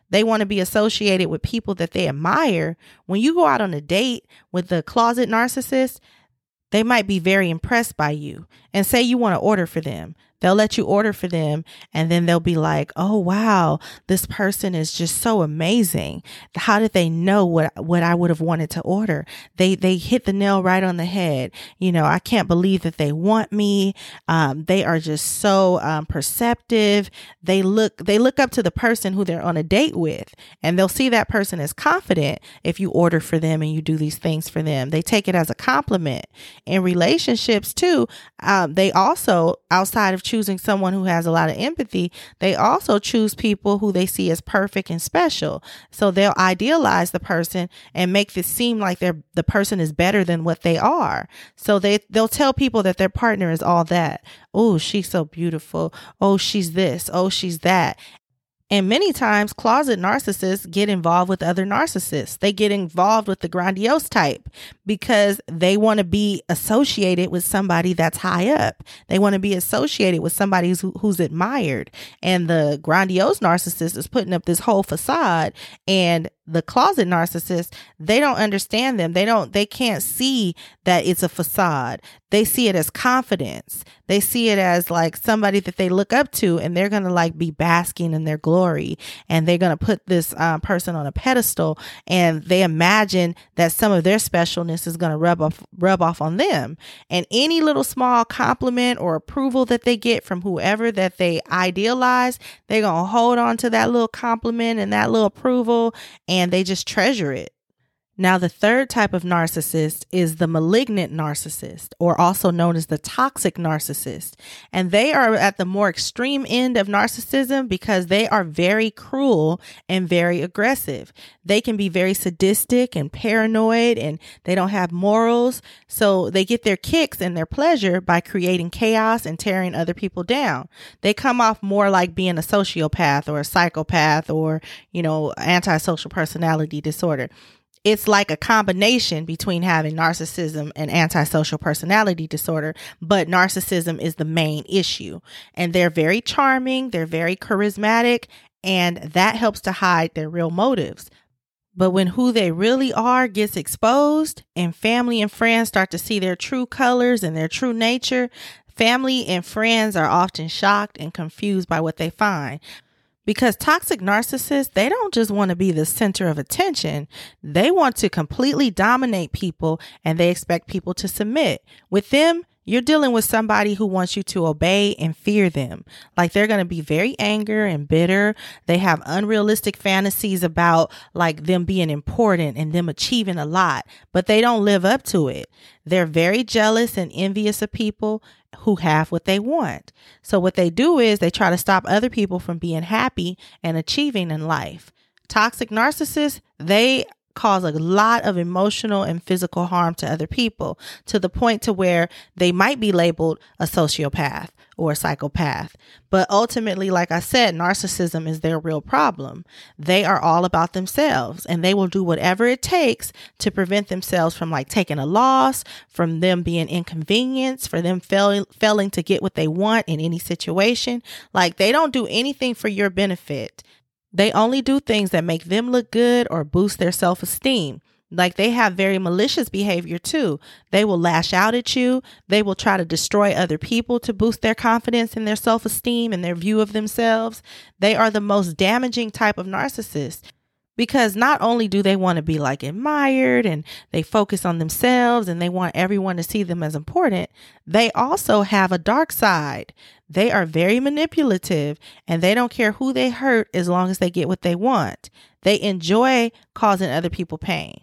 They want to be associated with people that they admire. When you go out on a date with the closet narcissist, they might be very impressed by you and say you want to order for them. They'll let you order for them, and then they'll be like, oh, wow, this person is just so amazing. How did they know what I would have wanted to order? They hit the nail right on the head. I can't believe that they want me. They are just so perceptive. They look up to the person who they're on a date with, and they'll see that person as confident if you order for them and you do these things for them. They take it as a compliment. In relationships too, they also, outside of choosing someone who has a lot of empathy, they also choose people who they see as perfect and special. So they'll idealize the person and make this seem like the person is better than what they are. So they'll tell people that their partner is all that. Oh, she's so beautiful. Oh, she's this. Oh, she's that. And many times closet narcissists get involved with other narcissists. They get involved with the grandiose type because they want to be associated with somebody that's high up. They want to be associated with somebody who's admired. And the grandiose narcissist is putting up this whole facade, and the closet narcissist, they don't understand them. They can't see that it's a facade. They see it as confidence. They see it as like somebody that they look up to, and they're going to like be basking in their glory, and they're going to put this person on a pedestal, and they imagine that some of their specialness is going to rub off on them. And any little small compliment or approval that they get from whoever that they idealize, they're going to hold on to that little compliment and that little approval, and they just treasure it. Now, the third type of narcissist is the malignant narcissist, or also known as the toxic narcissist. And they are at the more extreme end of narcissism because they are very cruel and very aggressive. They can be very sadistic and paranoid, and they don't have morals. So they get their kicks and their pleasure by creating chaos and tearing other people down. They come off more like being a sociopath or a psychopath or, antisocial personality disorder. It's like a combination between having narcissism and antisocial personality disorder, but narcissism is the main issue. And they're very charming, they're very charismatic, and that helps to hide their real motives. But when who they really are gets exposed and family and friends start to see their true colors and their true nature, family and friends are often shocked and confused by what they find. Because toxic narcissists, they don't just want to be the center of attention. They want to completely dominate people, and they expect people to submit. With them, you're dealing with somebody who wants you to obey and fear them. Like they're going to be very angry and bitter. They have unrealistic fantasies about like them being important and them achieving a lot, but they don't live up to it. They're very jealous and envious of people who have what they want. So what they do is they try to stop other people from being happy and achieving in life. Toxic narcissists, they cause a lot of emotional and physical harm to other people, to the point to where they might be labeled a sociopath or a psychopath. But ultimately, like I said, narcissism is their real problem. They are all about themselves, and they will do whatever it takes to prevent themselves from like taking a loss, from them being inconvenienced, for them failing to get what they want in any situation. Like they don't do anything for your benefit. They only do things that make them look good or boost their self-esteem. Like they have very malicious behavior too. They will lash out at you. They will try to destroy other people to boost their confidence and their self-esteem and their view of themselves. They are the most damaging type of narcissist. Because not only do they want to be like admired and they focus on themselves and they want everyone to see them as important, they also have a dark side. They are very manipulative and they don't care who they hurt as long as they get what they want. They enjoy causing other people pain.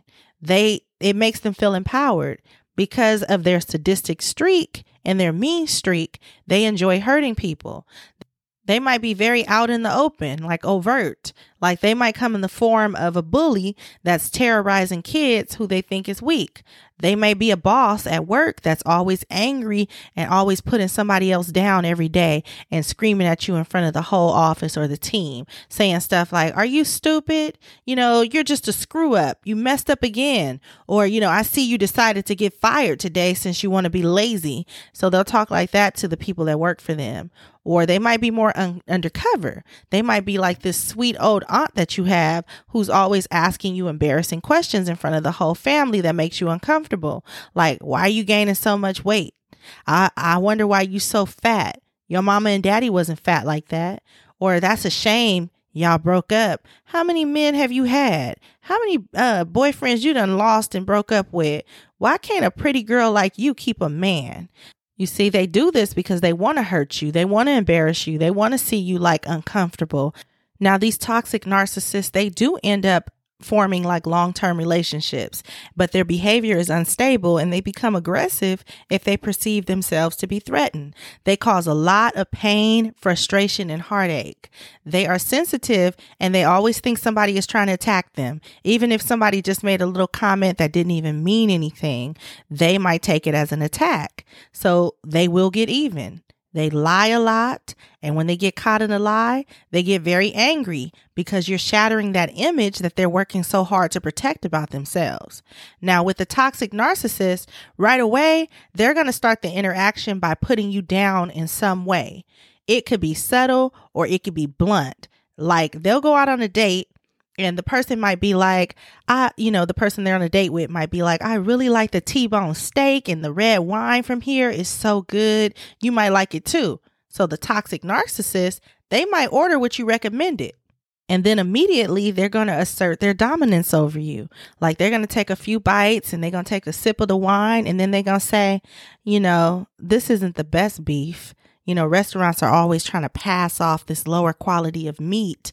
It makes them feel empowered. Because of their sadistic streak and their mean streak, they enjoy hurting people. They might be very out in the open, like overt. Like they might come in the form of a bully that's terrorizing kids who they think is weak. They may be a boss at work that's always angry and always putting somebody else down every day and screaming at you in front of the whole office or the team, saying stuff like, "Are you stupid? You're just a screw up. You messed up again." Or, "I see you decided to get fired today since you want to be lazy." So they'll talk like that to the people that work for them. Or they might be more undercover. They might be like this sweet old aunt that you have who's always asking you embarrassing questions in front of the whole family that makes you uncomfortable. Like, why are you gaining so much weight? I wonder why you so fat. Your mama and daddy wasn't fat like that. Or that's a shame. Y'all broke up. How many men have you had? How many boyfriends you done lost and broke up with? Why can't a pretty girl like you keep a man? You see, they do this because they want to hurt you. They want to embarrass you. They want to see you like uncomfortable. Now, these toxic narcissists, they do end up forming like long-term relationships, but their behavior is unstable and they become aggressive if they perceive themselves to be threatened. They cause a lot of pain, frustration, and heartache. They are sensitive and they always think somebody is trying to attack them. Even if somebody just made a little comment that didn't even mean anything, they might take it as an attack. So they will get even. They lie a lot, and when they get caught in a lie, they get very angry because you're shattering that image that they're working so hard to protect about themselves. Now, with the toxic narcissist, right away, they're going to start the interaction by putting you down in some way. It could be subtle or it could be blunt. Like, they'll go out on a date and the person might be like, the person they're on a date with might be like, I really like the T-bone steak and the red wine from here is so good. You might like it too. So the toxic narcissist, they might order what you recommended. And then immediately they're going to assert their dominance over you. Like they're going to take a few bites and they're going to take a sip of the wine. And then they're going to say, this isn't the best beef. Restaurants are always trying to pass off this lower quality of meat.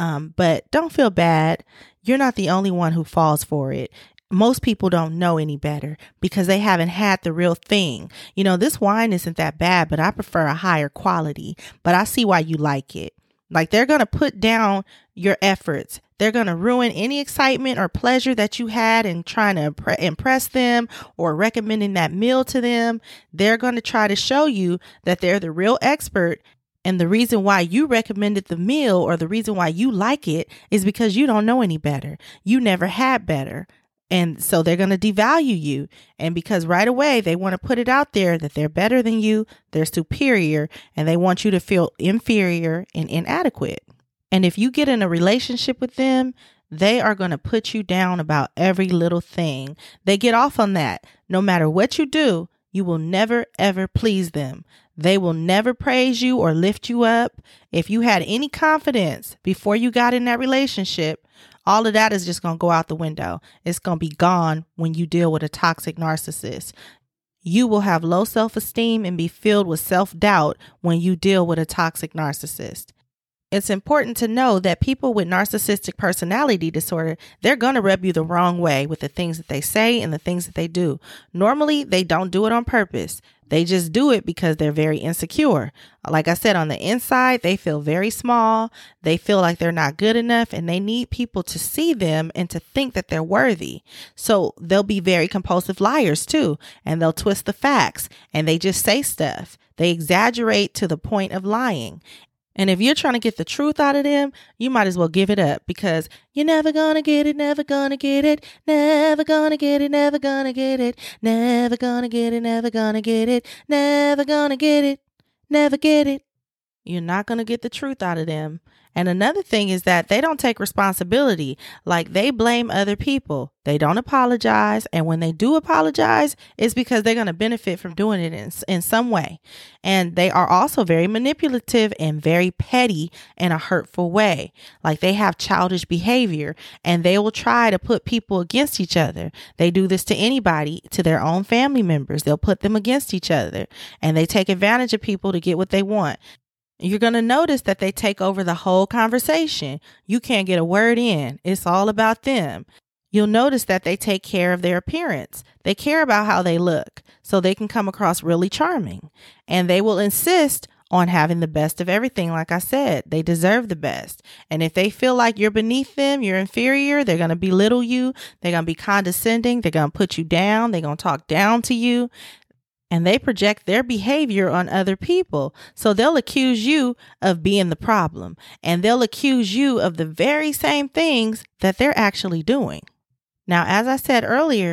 But don't feel bad. You're not the only one who falls for it. Most people don't know any better because they haven't had the real thing. This wine isn't that bad, but I prefer a higher quality. But I see why you like it. Like they're going to put down your efforts. They're going to ruin any excitement or pleasure that you had in trying to impress them or recommending that meal to them. They're going to try to show you that they're the real expert. And the reason why you recommended the meal or the reason why you like it is because you don't know any better. You never had better. And so they're going to devalue you. And because right away they want to put it out there that they're better than you, they're superior, and they want you to feel inferior and inadequate. And if you get in a relationship with them, they are going to put you down about every little thing. They get off on that. No matter what you do, you will never, ever please them. They will never praise you or lift you up. If you had any confidence before you got in that relationship, all of that is just going to go out the window. It's going to be gone when you deal with a toxic narcissist. You will have low self-esteem and be filled with self-doubt when you deal with a toxic narcissist. It's important to know that people with narcissistic personality disorder, they're going to rub you the wrong way with the things that they say and the things that they do. Normally, they don't do it on purpose. They just do it because they're very insecure. Like I said, on the inside, they feel very small. They feel like they're not good enough and they need people to see them and to think that they're worthy. So they'll be very compulsive liars too. And they'll twist the facts and they just say stuff. They exaggerate to the point of lying. And if you're trying to get the truth out of them, you might as well give it up because you're never gonna get it, never gonna get it, never gonna get it, never gonna get it, never gonna get it, never gonna get it, never gonna get it, never get it. You're not gonna get the truth out of them. And another thing is that they don't take responsibility. Like they blame other people. They don't apologize. And when they do apologize, it's because they're going to benefit from doing it in some way. And they are also very manipulative and very petty in a hurtful way. Like they have childish behavior and they will try to put people against each other. They do this to anybody, to their own family members. They'll put them against each other and they take advantage of people to get what they want. You're going to notice that they take over the whole conversation. You can't get a word in. It's all about them. You'll notice that they take care of their appearance. They care about how they look so they can come across really charming. And they will insist on having the best of everything. Like I said, they deserve the best. And if they feel like you're beneath them, you're inferior, they're going to belittle you. They're going to be condescending. They're going to put you down. They're going to talk down to you. And they project their behavior on other people. So they'll accuse you of being the problem. And they'll accuse you of the very same things that they're actually doing. Now, as I said earlier,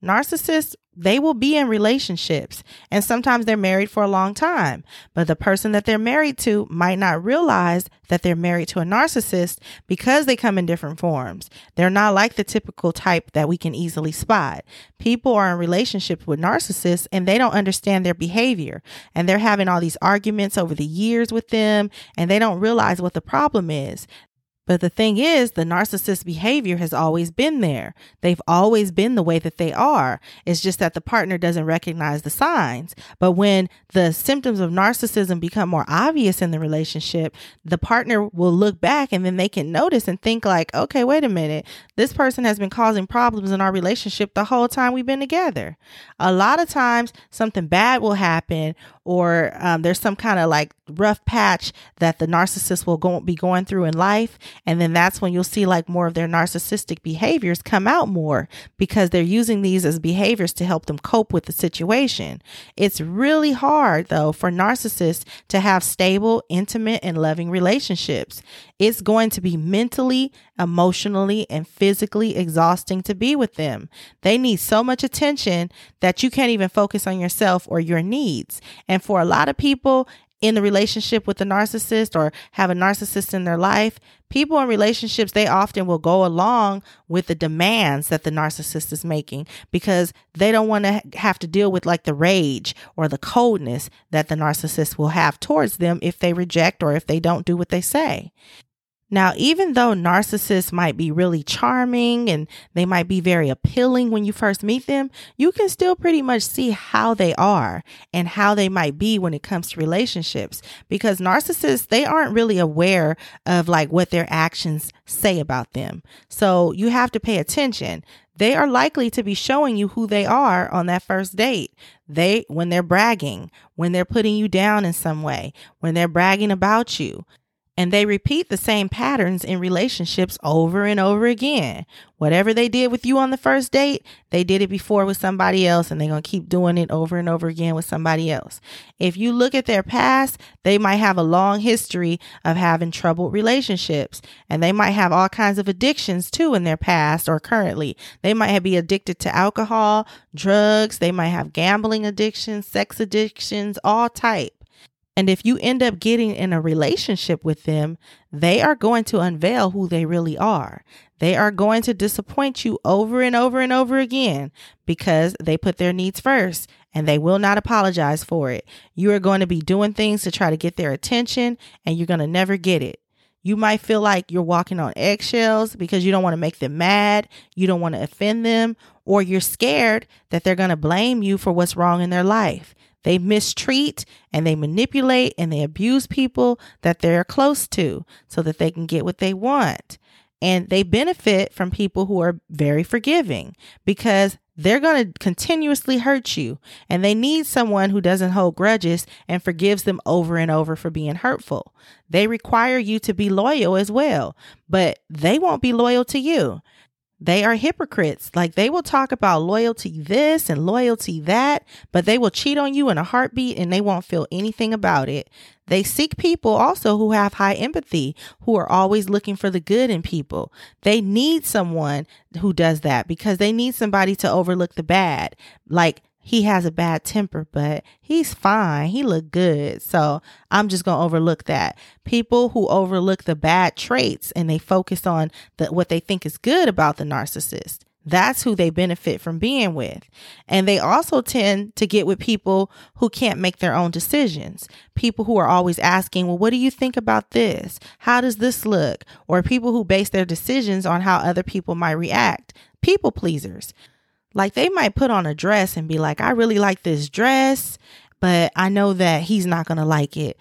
Narcissists, they will be in relationships, and sometimes they're married for a long time, but the person that they're married to might not realize that they're married to a narcissist because they come in different forms. They're not like the typical type that we can easily spot. People are in relationships with narcissists and they don't understand their behavior, and they're having all these arguments over the years with them, and they don't realize what the problem is. But the thing is, the narcissist behavior has always been there. They've always been the way that they are. It's just that the partner doesn't recognize the signs. But when the symptoms of narcissism become more obvious in the relationship, the partner will look back and then they can notice and think like, okay, wait a minute. This person has been causing problems in our relationship the whole time we've been together. A lot of times something bad will happen, or there's some kind of like rough patch that the narcissist will be going through in life. And then that's when you'll see like more of their narcissistic behaviors come out more, because they're using these as behaviors to help them cope with the situation. It's really hard though for narcissists to have stable, intimate, and loving relationships. It's going to be mentally, emotionally, and physically exhausting to be with them. They need so much attention that you can't even focus on yourself or your needs. And for a lot of people in the relationship with a narcissist, or have a narcissist in their life, people in relationships, they often will go along with the demands that the narcissist is making, because they don't want to have to deal with like the rage or the coldness that the narcissist will have towards them if they reject or if they don't do what they say. Now, even though narcissists might be really charming and they might be very appealing when you first meet them, you can still pretty much see how they are and how they might be when it comes to relationships, because narcissists, they aren't really aware of like what their actions say about them. So you have to pay attention. They are likely to be showing you who they are on that first date. When they're bragging, when they're putting you down in some way, when they're bragging about you. And they repeat the same patterns in relationships over and over again. Whatever they did with you on the first date, they did it before with somebody else, and they're going to keep doing it over and over again with somebody else. If you look at their past, they might have a long history of having troubled relationships, and they might have all kinds of addictions too in their past or currently. They might be addicted to alcohol, drugs. They might have gambling addictions, sex addictions, all type. And if you end up getting in a relationship with them, they are going to unveil who they really are. They are going to disappoint you over and over and over again, because they put their needs first and they will not apologize for it. You are going to be doing things to try to get their attention, and you're going to never get it. You might feel like you're walking on eggshells because you don't want to make them mad. You don't want to offend them, or you're scared that they're going to blame you for what's wrong in their life. They mistreat and they manipulate and they abuse people that they're close to so that they can get what they want. And they benefit from people who are very forgiving, because they're going to continuously hurt you, and they need someone who doesn't hold grudges and forgives them over and over for being hurtful. They require you to be loyal as well, but they won't be loyal to you. They are hypocrites. Like, they will talk about loyalty this and loyalty that, but they will cheat on you in a heartbeat and they won't feel anything about it. They seek people also who have high empathy, who are always looking for the good in people. They need someone who does that, because they need somebody to overlook the bad. Like, he has a bad temper, but he's fine. He look good. So I'm just going to overlook that. People who overlook the bad traits and they focus on what they think is good about the narcissist. That's who they benefit from being with. And they also tend to get with people who can't make their own decisions. People who are always asking, well, what do you think about this? How does this look? Or people who base their decisions on how other people might react. People pleasers. Like, they might put on a dress and be like, I really like this dress, but I know that he's not going to like it.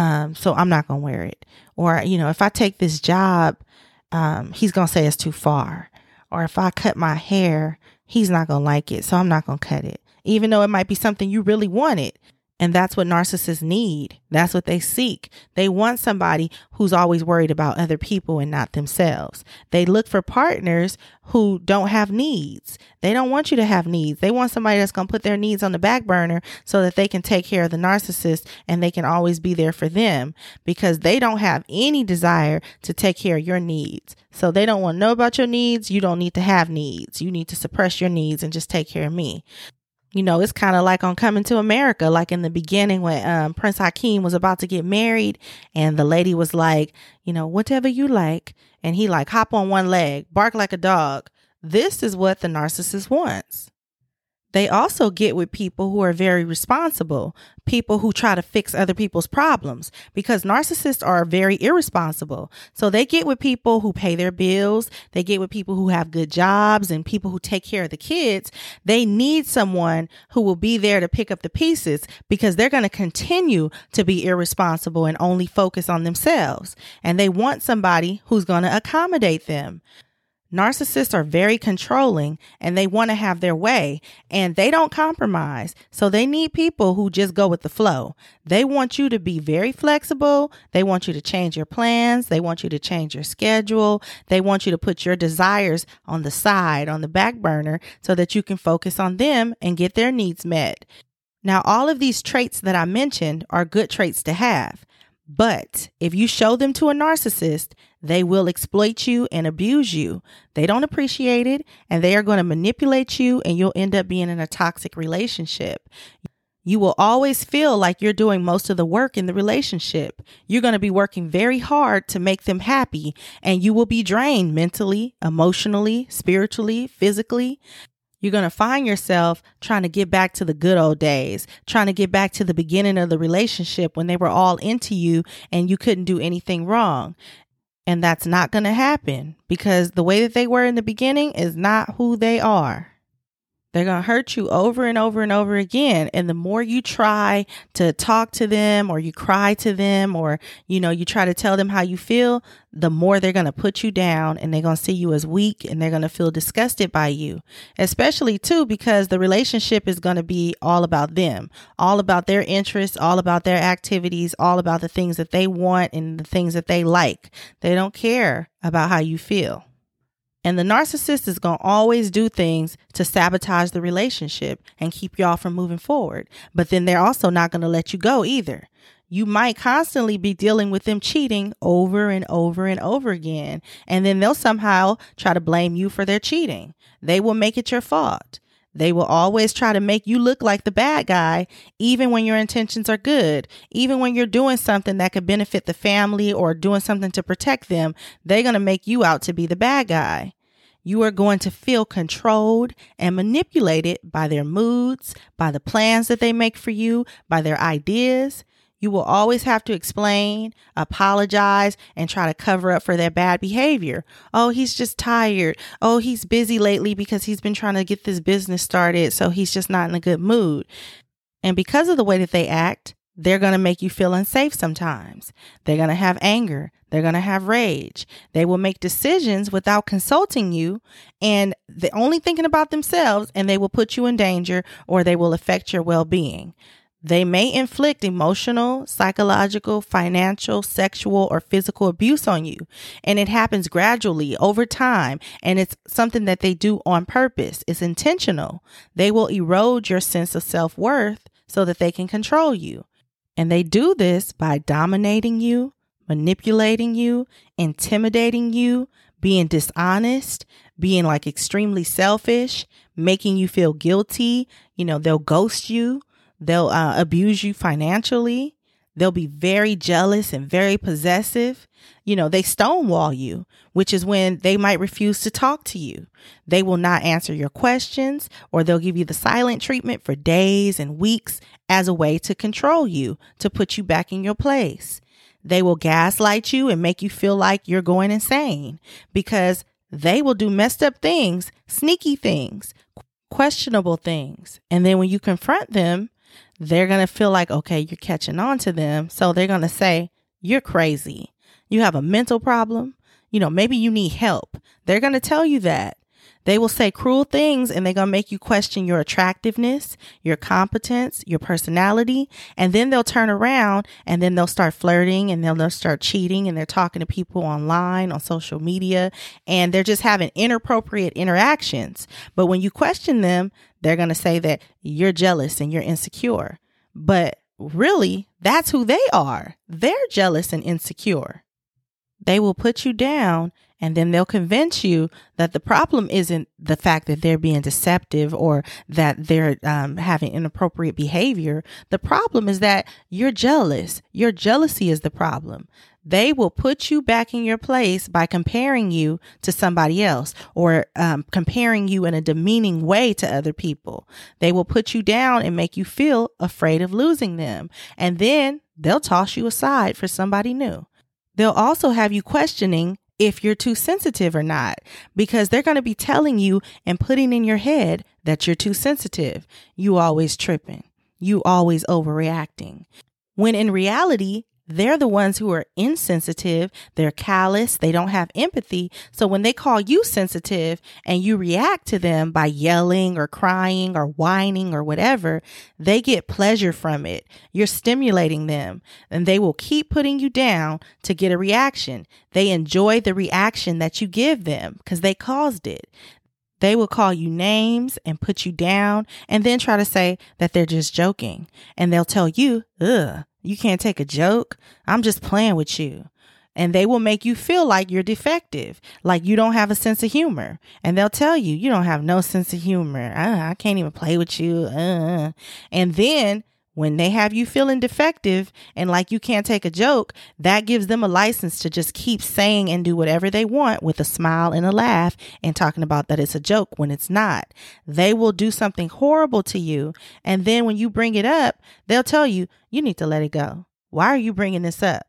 So I'm not going to wear it. Or, if I take this job, he's going to say it's too far. Or if I cut my hair, he's not going to like it. So I'm not going to cut it, even though it might be something you really wanted. And that's what narcissists need. That's what they seek. They want somebody who's always worried about other people and not themselves. They look for partners who don't have needs. They don't want you to have needs. They want somebody that's going to put their needs on the back burner so that they can take care of the narcissist and they can always be there for them, because they don't have any desire to take care of your needs. So they don't want to know about your needs. You don't need to have needs. You need to suppress your needs and just take care of me. You know, it's kind of like on Coming to America, like in the beginning when Prince Hakeem was about to get married and the lady was like, you know, whatever you like. And he like hop on one leg, bark like a dog. This is what the narcissist wants. They also get with people who are very responsible, people who try to fix other people's problems, because narcissists are very irresponsible. So they get with people who pay their bills. They get with people who have good jobs and people who take care of the kids. They need someone who will be there to pick up the pieces, because they're going to continue to be irresponsible and only focus on themselves. And they want somebody who's going to accommodate them. Narcissists are very controlling and they want to have their way and they don't compromise. So they need people who just go with the flow. They want you to be very flexible. They want you to change your plans. They want you to change your schedule. They want you to put your desires on the side, on the back burner, so that you can focus on them and get their needs met. Now, all of these traits that I mentioned are good traits to have. But if you show them to a narcissist, they will exploit you and abuse you. They don't appreciate it, and they are going to manipulate you, and you'll end up being in a toxic relationship. You will always feel like you're doing most of the work in the relationship. You're going to be working very hard to make them happy, and you will be drained mentally, emotionally, spiritually, physically. You're going to find yourself trying to get back to the good old days, trying to get back to the beginning of the relationship when they were all into you and you couldn't do anything wrong. And that's not going to happen, because the way that they were in the beginning is not who they are. They're going to hurt you over and over and over again. And the more you try to talk to them, or you cry to them, or, you try to tell them how you feel, the more they're going to put you down, and they're going to see you as weak, and they're going to feel disgusted by you, especially too, because the relationship is going to be all about them, all about their interests, all about their activities, all about the things that they want and the things that they like. They don't care about how you feel. And the narcissist is going to always do things to sabotage the relationship and keep y'all from moving forward. But then they're also not going to let you go either. You might constantly be dealing with them cheating over and over and over again. And then they'll somehow try to blame you for their cheating. They will make it your fault. They will always try to make you look like the bad guy, even when your intentions are good. Even when you're doing something that could benefit the family or doing something to protect them, they're going to make you out to be the bad guy. You are going to feel controlled and manipulated by their moods, by the plans that they make for you, by their ideas. You will always have to explain, apologize, and try to cover up for their bad behavior. Oh, he's just tired. Oh, he's busy lately because he's been trying to get this business started, so he's just not in a good mood. And because of the way that they act, they're going to make you feel unsafe sometimes. They're going to have anger. They're going to have rage. They will make decisions without consulting you, and they're only thinking about themselves, and they will put you in danger, or they will affect your well-being. They may inflict emotional, psychological, financial, sexual, or physical abuse on you. And it happens gradually over time. And it's something that they do on purpose. It's intentional. They will erode your sense of self-worth so that they can control you. And they do this by dominating you, manipulating you, intimidating you, being dishonest, being like extremely selfish, making you feel guilty. They'll ghost you. They'll abuse you financially. They'll be very jealous and very possessive. They stonewall you, which is when they might refuse to talk to you. They will not answer your questions, or they'll give you the silent treatment for days and weeks as a way to control you, to put you back in your place. They will gaslight you and make you feel like you're going insane, because they will do messed up things, sneaky things, questionable things. And then when you confront them, they're going to feel like, okay, you're catching on to them. So they're going to say, you're crazy. You have a mental problem. Maybe you need help. They're going to tell you that. They will say cruel things, and they're going to make you question your attractiveness, your competence, your personality. And then they'll turn around and then they'll start flirting, and they'll start cheating, and they're talking to people online, on social media, and they're just having inappropriate interactions. But when you question them, they're going to say that you're jealous and you're insecure. But really, that's who they are. They're jealous and insecure. They will put you down, and then they'll convince you that the problem isn't the fact that they're being deceptive or that they're having inappropriate behavior. The problem is that you're jealous. Your jealousy is the problem. They will put you back in your place by comparing you to somebody else, or comparing you in a demeaning way to other people. They will put you down and make you feel afraid of losing them. And then they'll toss you aside for somebody new. They'll also have you questioning if you're too sensitive or not, because they're going to be telling you and putting in your head that you're too sensitive. You always tripping. You always overreacting. When in reality, they're the ones who are insensitive. They're callous. They don't have empathy. So when they call you sensitive and you react to them by yelling or crying or whining or whatever, they get pleasure from it. You're stimulating them, and they will keep putting you down to get a reaction. They enjoy the reaction that you give them because they caused it. They will call you names and put you down, and then try to say that they're just joking. And they'll tell you, you can't take a joke. I'm just playing with you. And they will make you feel like you're defective, like you don't have a sense of humor. And they'll tell you, you don't have no sense of humor. I can't even play with you. And then when they have you feeling defective and like you can't take a joke, that gives them a license to just keep saying and do whatever they want with a smile and a laugh and talking about that it's a joke when it's not. They will do something horrible to you. And then when you bring it up, they'll tell you, you need to let it go. Why are you bringing this up?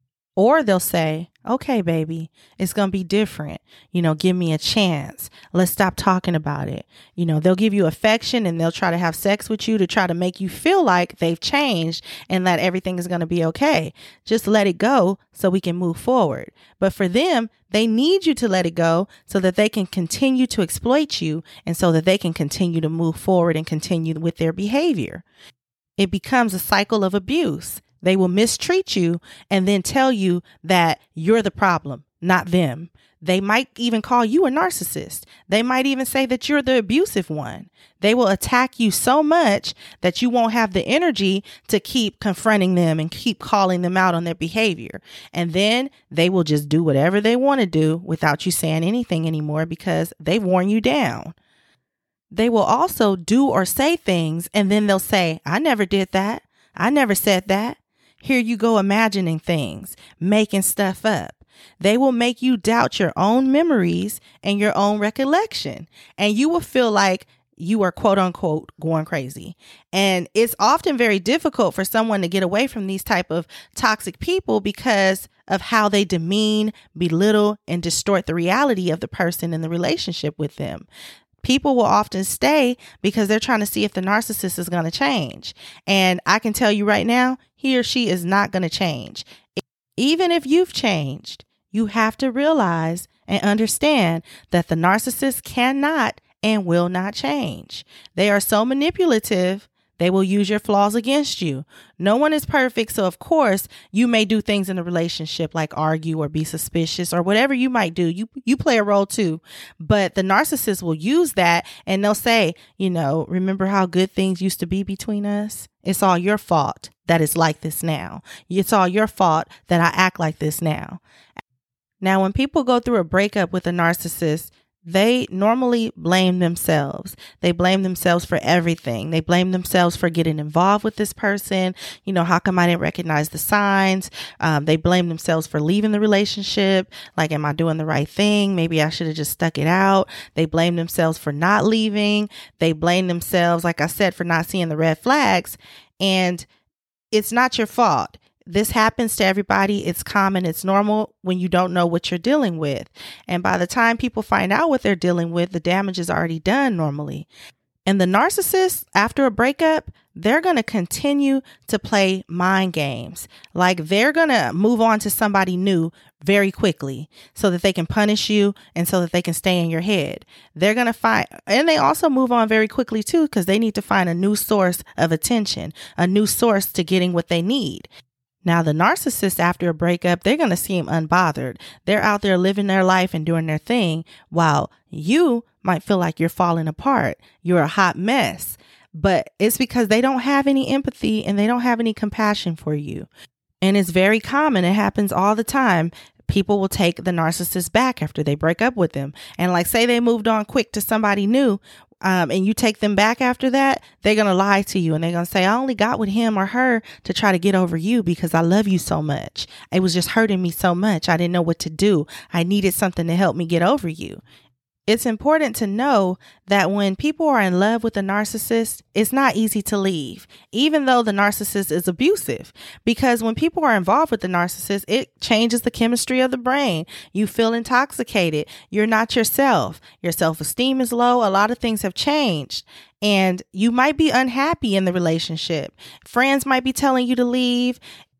Or they'll say, okay, baby, it's going to be different. Give me a chance. Let's stop talking about it. They'll give you affection, and they'll try to have sex with you to try to make you feel like they've changed and that everything is going to be okay. Just let it go so we can move forward. But for them, they need you to let it go so that they can continue to exploit you, and so that they can continue to move forward and continue with their behavior. It becomes a cycle of abuse. They will mistreat you and then tell you that you're the problem, not them. They might even call you a narcissist. They might even say that you're the abusive one. They will attack you so much that you won't have the energy to keep confronting them and keep calling them out on their behavior. And then they will just do whatever they want to do without you saying anything anymore because they've worn you down. They will also do or say things, and then they'll say, I never did that. I never said that. Here you go imagining things, making stuff up. They will make you doubt your own memories and your own recollection, and you will feel like you are quote unquote going crazy. And it's often very difficult for someone to get away from these type of toxic people because of how they demean, belittle, and distort the reality of the person in the relationship with them. People will often stay because they're trying to see if the narcissist is going to change. And I can tell you right now, he or she is not going to change. Even if you've changed, you have to realize and understand that the narcissist cannot and will not change. They are so manipulative. They will use your flaws against you. No one is perfect. So, of course, you may do things in a relationship like argue or be suspicious or whatever you might do. You play a role, too. But the narcissist will use that, and they'll say, remember how good things used to be between us? It's all your fault that it's like this now. It's all your fault that I act like this now. Now, when people go through a breakup with a narcissist, they normally blame themselves. They blame themselves for everything. They blame themselves for getting involved with this person. How come I didn't recognize the signs? They blame themselves for leaving the relationship. Like, am I doing the right thing? Maybe I should have just stuck it out. They blame themselves for not leaving. They blame themselves, like I said, for not seeing the red flags. And it's not your fault. This happens to everybody. It's common. It's normal when you don't know what you're dealing with. And by the time people find out what they're dealing with, the damage is already done normally. And the narcissist, after a breakup, they're going to continue to play mind games. Like they're going to move on to somebody new very quickly so that they can punish you and so that they can stay in your head. They're going to find, and they also move on very quickly too, because they need to find a new source of attention, a new source to getting what they need. Now, the narcissist, after a breakup, they're going to seem unbothered. They're out there living their life and doing their thing, while you might feel like you're falling apart. You're a hot mess. But it's because they don't have any empathy and they don't have any compassion for you. And it's very common. It happens all the time. People will take the narcissist back after they break up with them. And like, say they moved on quick to somebody new, and you take them back after that, they're going to lie to you and they're going to say, I only got with him or her to try to get over you because I love you so much. It was just hurting me so much. I didn't know what to do. I needed something to help me get over you. It's important to know that when people are in love with a narcissist, it's not easy to leave, even though the narcissist is abusive. Because when people are involved with the narcissist, it changes the chemistry of the brain. You feel intoxicated. You're not yourself. Your self-esteem is low. A lot of things have changed. And you might be unhappy in the relationship. Friends might be telling you to leave.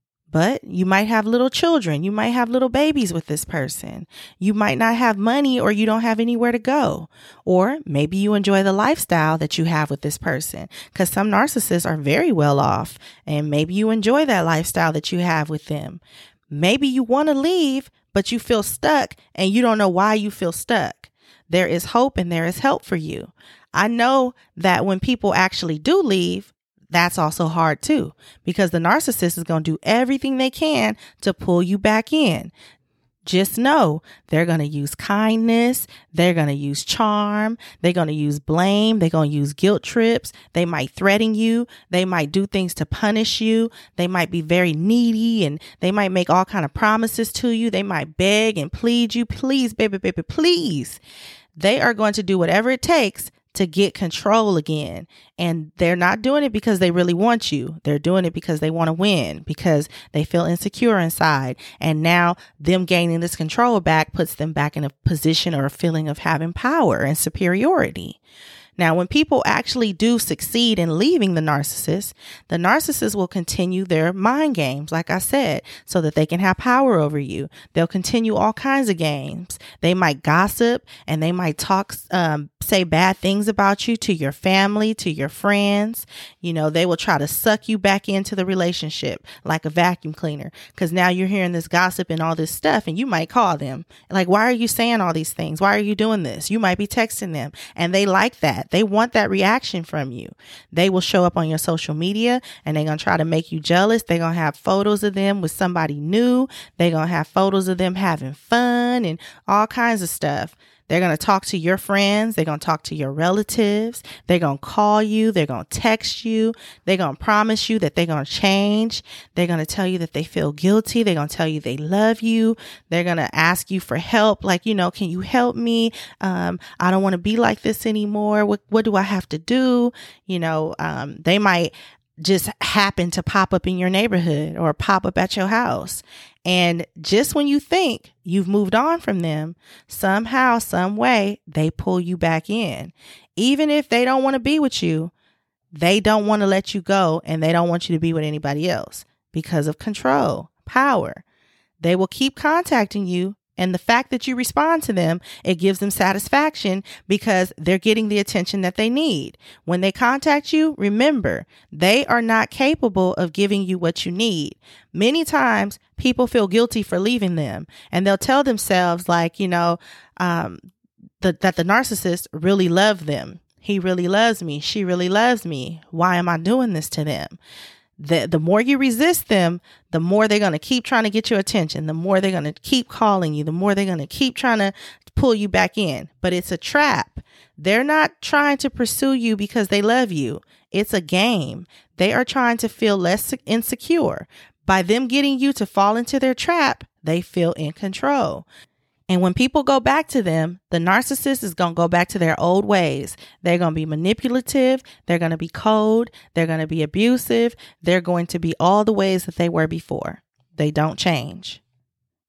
But you might have little children. You might have little babies with this person. You might not have money or you don't have anywhere to go. Or maybe you enjoy the lifestyle that you have with this person, because some narcissists are very well off and maybe you enjoy that lifestyle that you have with them. Maybe you want to leave, but you feel stuck and you don't know why you feel stuck. There is hope and there is help for you. I know that when people actually do leave, that's also hard too, because the narcissist is going to do everything they can to pull you back in. Just know they're going to use kindness. They're going to use charm. They're going to use blame. They're going to use guilt trips. They might threaten you. They might do things to punish you. They might be very needy and they might make all kind of promises to you. They might beg and plead you. Please, baby, baby, please. They are going to do whatever it takes to get control again. And they're not doing it because they really want you. They're doing it because they want to win, because they feel insecure inside. And now them gaining this control back puts them back in a position or a feeling of having power and superiority. Now, when people actually do succeed in leaving the narcissist will continue their mind games, like I said, so that they can have power over you. They'll continue all kinds of games. They might gossip and they might talk, say bad things about you to your family, to your friends. You know, they will try to suck you back into the relationship like a vacuum cleaner, because now you're hearing this gossip and all this stuff, and you might call them like, why are you saying all these things? Why are you doing this? You might be texting them, and they like that. They want that reaction from you. They will show up on your social media and they're going to try to make you jealous. They're going to have photos of them with somebody new. They're going to have photos of them having fun and all kinds of stuff. They're going to talk to your friends. They're going to talk to your relatives. They're going to call you. They're going to text you. They're going to promise you that they're going to change. They're going to tell you that they feel guilty. They're going to tell you they love you. They're going to ask you for help. Like, you know, can you help me? I don't want to be like this anymore. What do I have to do? You know, they might just happen to pop up in your neighborhood or pop up at your house. And just when you think you've moved on from them, somehow, some way, they pull you back in. Even if they don't want to be with you, they don't want to let you go, and they don't want you to be with anybody else because of control, power. They will keep contacting you. And the fact that you respond to them, it gives them satisfaction because they're getting the attention that they need. When they contact you, remember, they are not capable of giving you what you need. Many times people feel guilty for leaving them, and they'll tell themselves like, you know, that the narcissist really loved them. He really loves me. She really loves me. Why am I doing this to them? The more you resist them, the more they're going to keep trying to get your attention. The more they're going to keep calling you. The more they're going to keep trying to pull you back in. But it's a trap. They're not trying to pursue you because they love you. It's a game. They are trying to feel less insecure. By them getting you to fall into their trap, they feel in control. And when people go back to them, the narcissist is going to go back to their old ways. They're going to be manipulative. They're going to be cold. They're going to be abusive. They're going to be all the ways that they were before. They don't change.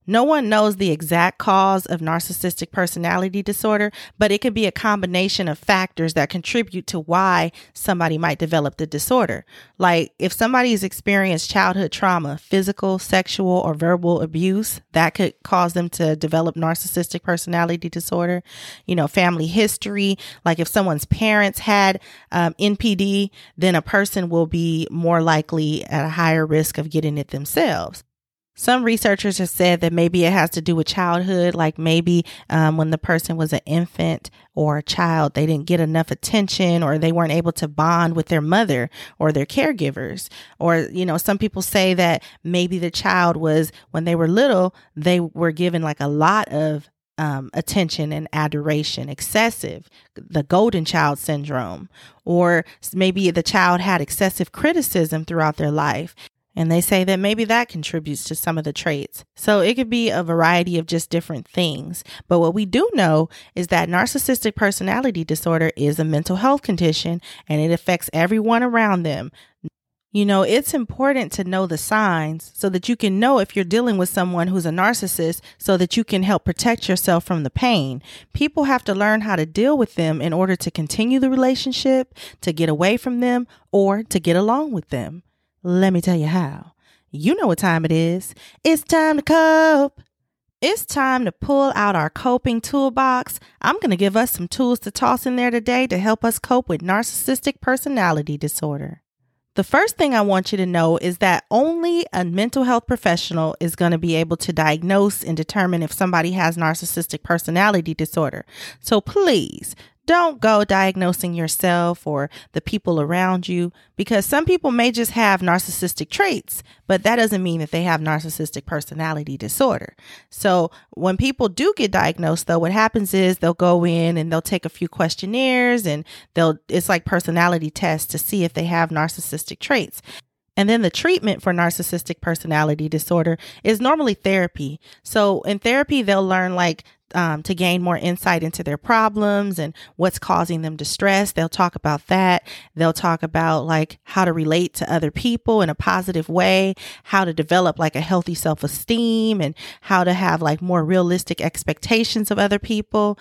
No one knows the exact cause of narcissistic personality disorder, but it could be a combination of factors that contribute to why somebody might develop the disorder. Like if somebody's experienced childhood trauma, physical, sexual, or verbal abuse, that could cause them to develop narcissistic personality disorder. Family history, like if someone's parents had NPD, then a person will be more likely at a higher risk of getting it themselves. Some researchers have said that maybe it has to do with childhood, like maybe when the person was an infant or a child, they didn't get enough attention or they weren't able to bond with their mother or their caregivers. Or, some people say that maybe the child was, when they were little, they were given like a lot of attention and adoration, excessive, the golden child syndrome. Or maybe the child had excessive criticism throughout their life. And they say that maybe that contributes to some of the traits. So it could be a variety of just different things. But what we do know is that narcissistic personality disorder is a mental health condition and it affects everyone around them. It's important to know the signs so that you can know if you're dealing with someone who's a narcissist so that you can help protect yourself from the pain. People have to learn how to deal with them in order to continue the relationship, to get away from them, or to get along with them. Let me tell you how. You know what time it is. It's time to cope. It's time to pull out our coping toolbox. I'm going to give us some tools to toss in there today to help us cope with narcissistic personality disorder. The first thing I want you to know is that only a mental health professional is going to be able to diagnose and determine if somebody has narcissistic personality disorder. So please, don't go diagnosing yourself or the people around you, because some people may just have narcissistic traits, but that doesn't mean that they have narcissistic personality disorder. So when people do get diagnosed, though, what happens is they'll go in and they'll take a few questionnaires and it's like personality tests to see if they have narcissistic traits. And then the treatment for narcissistic personality disorder is normally therapy. So in therapy, they'll learn to gain more insight into their problems and what's causing them distress. They'll talk about that. They'll talk about how to relate to other people in a positive way, how to develop a healthy self-esteem, and how to have more realistic expectations of other people.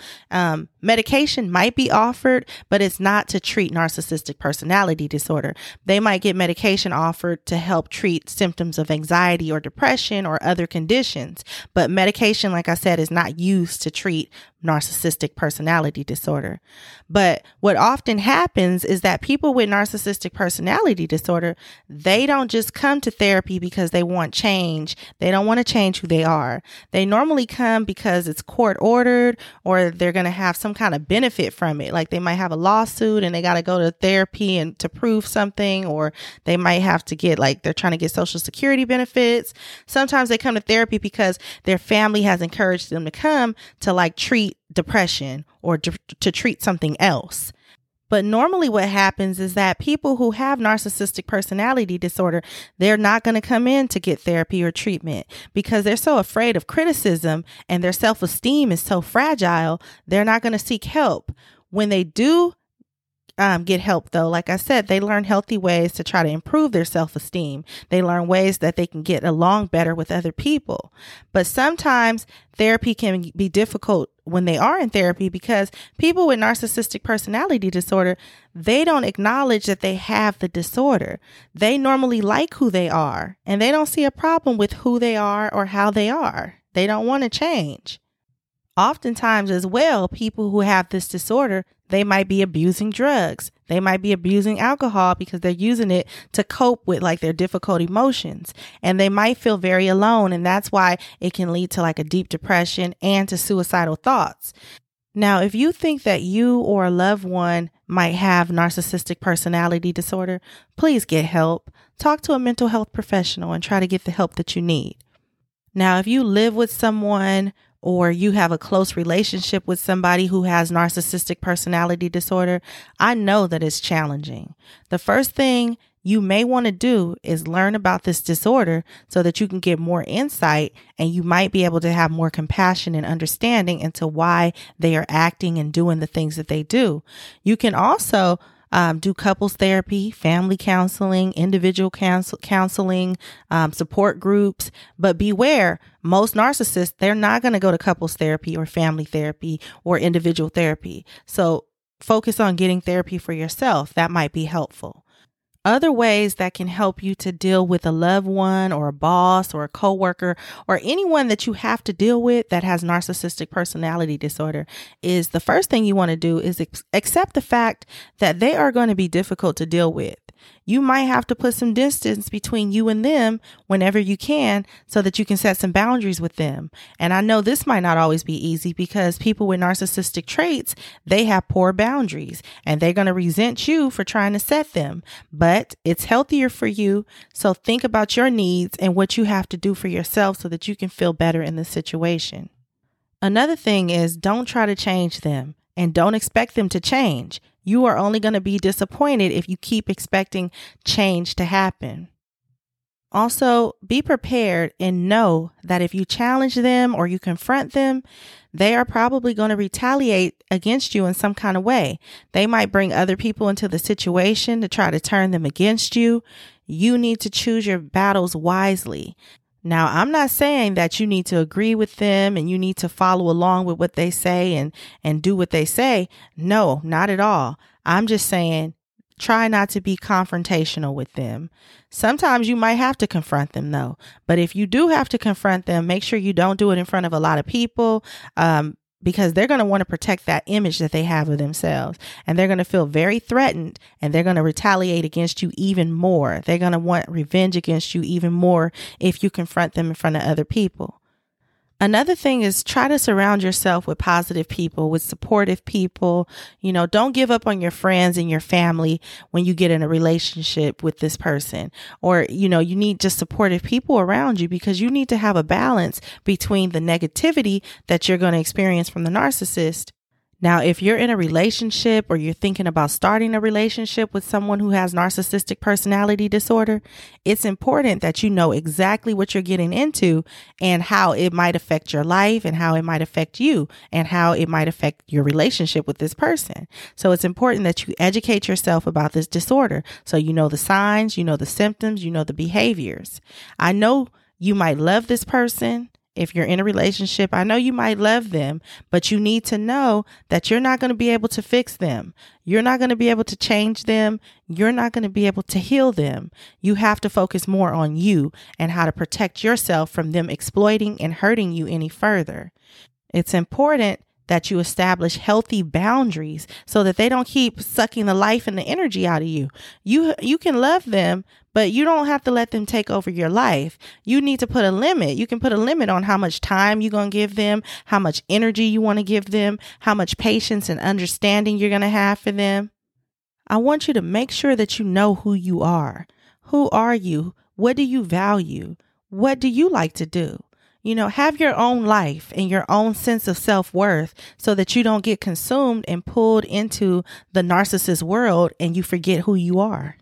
Medication might be offered, but it's not to treat narcissistic personality disorder. They might get medication offered to help treat symptoms of anxiety or depression or other conditions. But medication, like I said, is not used to treat narcissistic personality disorder. But what often happens is that people with narcissistic personality disorder, they don't just come to therapy because they want change. They don't want to change who they are. They normally come because it's court ordered, or they're going to have some kind of benefit from it. Like they might have a lawsuit and they got to go to therapy and to prove something, or they might have to get they're trying to get Social Security benefits. Sometimes they come to therapy because their family has encouraged them to come to treat depression or to treat something else. But normally what happens is that people who have narcissistic personality disorder, they're not going to come in to get therapy or treatment because they're so afraid of criticism and their self-esteem is so fragile. They're not going to seek help. When they do get help, though, like I said, they learn healthy ways to try to improve their self-esteem. They learn ways that they can get along better with other people. But sometimes therapy can be difficult when they are in therapy because people with narcissistic personality disorder, they don't acknowledge that they have the disorder. They normally like who they are and they don't see a problem with who they are or how they are. They don't want to change. Oftentimes as well, people who have this disorder, they might be abusing drugs. They might be abusing alcohol because they're using it to cope with their difficult emotions. And they might feel very alone. And that's why it can lead to a deep depression and to suicidal thoughts. Now, if you think that you or a loved one might have narcissistic personality disorder, please get help. Talk to a mental health professional and try to get the help that you need. Now, if you live with someone or you have a close relationship with somebody who has narcissistic personality disorder, I know that it's challenging. The first thing you may want to do is learn about this disorder so that you can get more insight and you might be able to have more compassion and understanding into why they are acting and doing the things that they do. You can also do couples therapy, family counseling, individual counseling, support groups. But beware, most narcissists, they're not going to go to couples therapy or family therapy or individual therapy. So focus on getting therapy for yourself. That might be helpful. Other ways that can help you to deal with a loved one or a boss or a coworker or anyone that you have to deal with that has narcissistic personality disorder is the first thing you want to do is accept the fact that they are going to be difficult to deal with. You might have to put some distance between you and them whenever you can so that you can set some boundaries with them. And I know this might not always be easy because people with narcissistic traits, they have poor boundaries and they're going to resent you for trying to set them. But it's healthier for you. So think about your needs and what you have to do for yourself so that you can feel better in this situation. Another thing is don't try to change them and don't expect them to change. You are only going to be disappointed if you keep expecting change to happen. Also, be prepared and know that if you challenge them or you confront them, they are probably going to retaliate against you in some kind of way. They might bring other people into the situation to try to turn them against you. You need to choose your battles wisely. Now, I'm not saying that you need to agree with them and you need to follow along with what they say and do what they say. No, not at all. I'm just saying try not to be confrontational with them. Sometimes you might have to confront them though. But if you do have to confront them, make sure you don't do it in front of a lot of people. Because they're going to want to protect that image that they have of themselves. And they're going to feel very threatened and they're going to retaliate against you even more. They're going to want revenge against you even more if you confront them in front of other people. Another thing is try to surround yourself with positive people, with supportive people. Don't give up on your friends and your family when you get in a relationship with this person. Or, you need just supportive people around you because you need to have a balance between the negativity that you're going to experience from the narcissist. Now, if you're in a relationship or you're thinking about starting a relationship with someone who has narcissistic personality disorder, it's important that you know exactly what you're getting into and how it might affect your life and how it might affect you and how it might affect your relationship with this person. So it's important that you educate yourself about this disorder. So you know the signs, you know the symptoms, you know the behaviors. I know you might love this person. If you're in a relationship, I know you might love them, but you need to know that you're not going to be able to fix them. You're not going to be able to change them. You're not going to be able to heal them. You have to focus more on you and how to protect yourself from them exploiting and hurting you any further. It's important that you establish healthy boundaries so that they don't keep sucking the life and the energy out of you. You can love them, but you don't have to let them take over your life. You need to put a limit. You can put a limit on how much time you're going to give them, how much energy you want to give them, how much patience and understanding you're going to have for them. I want you to make sure that you know who you are. Who are you? What do you value? What do you like to do? Have your own life and your own sense of self-worth so that you don't get consumed and pulled into the narcissist world and you forget who you are.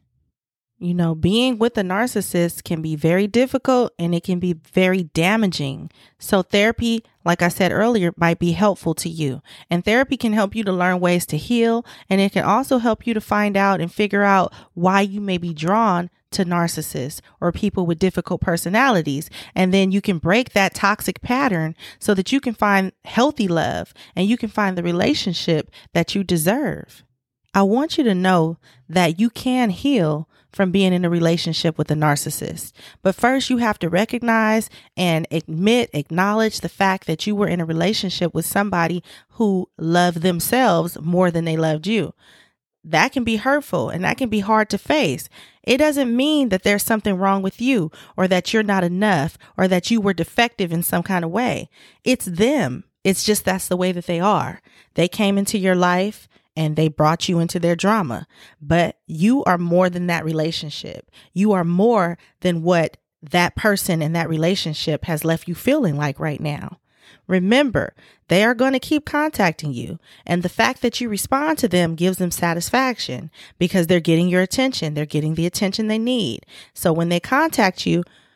Being with a narcissist can be very difficult and it can be very damaging. So therapy, like I said earlier, might be helpful to you. And therapy can help you to learn ways to heal. And it can also help you to find out and figure out why you may be drawn to narcissists or people with difficult personalities. And then you can break that toxic pattern so that you can find healthy love and you can find the relationship that you deserve. I want you to know that you can heal from being in a relationship with a narcissist. But first, you have to recognize and acknowledge the fact that you were in a relationship with somebody who loved themselves more than they loved you. That can be hurtful and that can be hard to face. It doesn't mean that there's something wrong with you or that you're not enough or that you were defective in some kind of way. It's them. It's just that's the way that they are. They came into your life and they brought you into their drama. But you are more than that relationship. You are more than what that person and that relationship has left you feeling like right now. Remember, they are going to keep contacting you. And the fact that you respond to them gives them satisfaction because they're getting your attention. They're getting the attention they need. So when they contact you,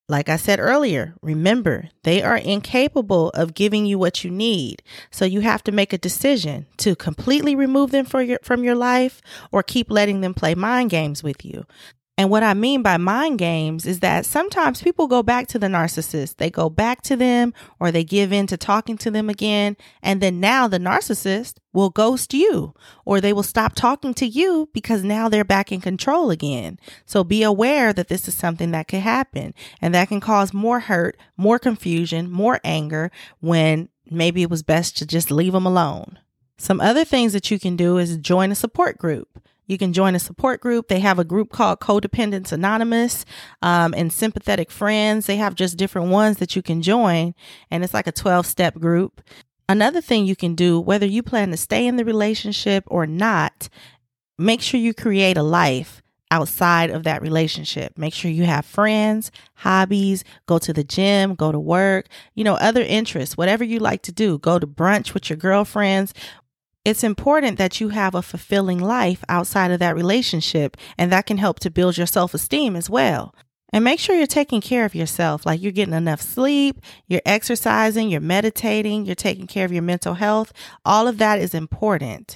Like I said earlier, remember, they are incapable of giving you what you need. So you have to make a decision to completely remove them from your life or keep letting them play mind games with you. And what I mean by mind games is that sometimes people go back to the narcissist. They go back to them or they give in to talking to them again. And then now the narcissist will ghost you or they will stop talking to you because now they're back in control again. So be aware that this is something that could happen and that can cause more hurt, more confusion, more anger when maybe it was best to just leave them alone. Some other things that you can do is join a support group. You can join a support group. They have a group called Codependents Anonymous and Sympathetic Friends. They have just different ones that you can join. And it's like a 12-step group. Another thing you can do, whether you plan to stay in the relationship or not, make sure you create a life outside of that relationship. Make sure you have friends, hobbies, go to the gym, go to work, other interests, whatever you like to do. Go to brunch with your girlfriends. It's important that you have a fulfilling life outside of that relationship, and that can help to build your self-esteem as well. And make sure you're taking care of yourself, like you're getting enough sleep, you're exercising, you're meditating, you're taking care of your mental health. All of that is important.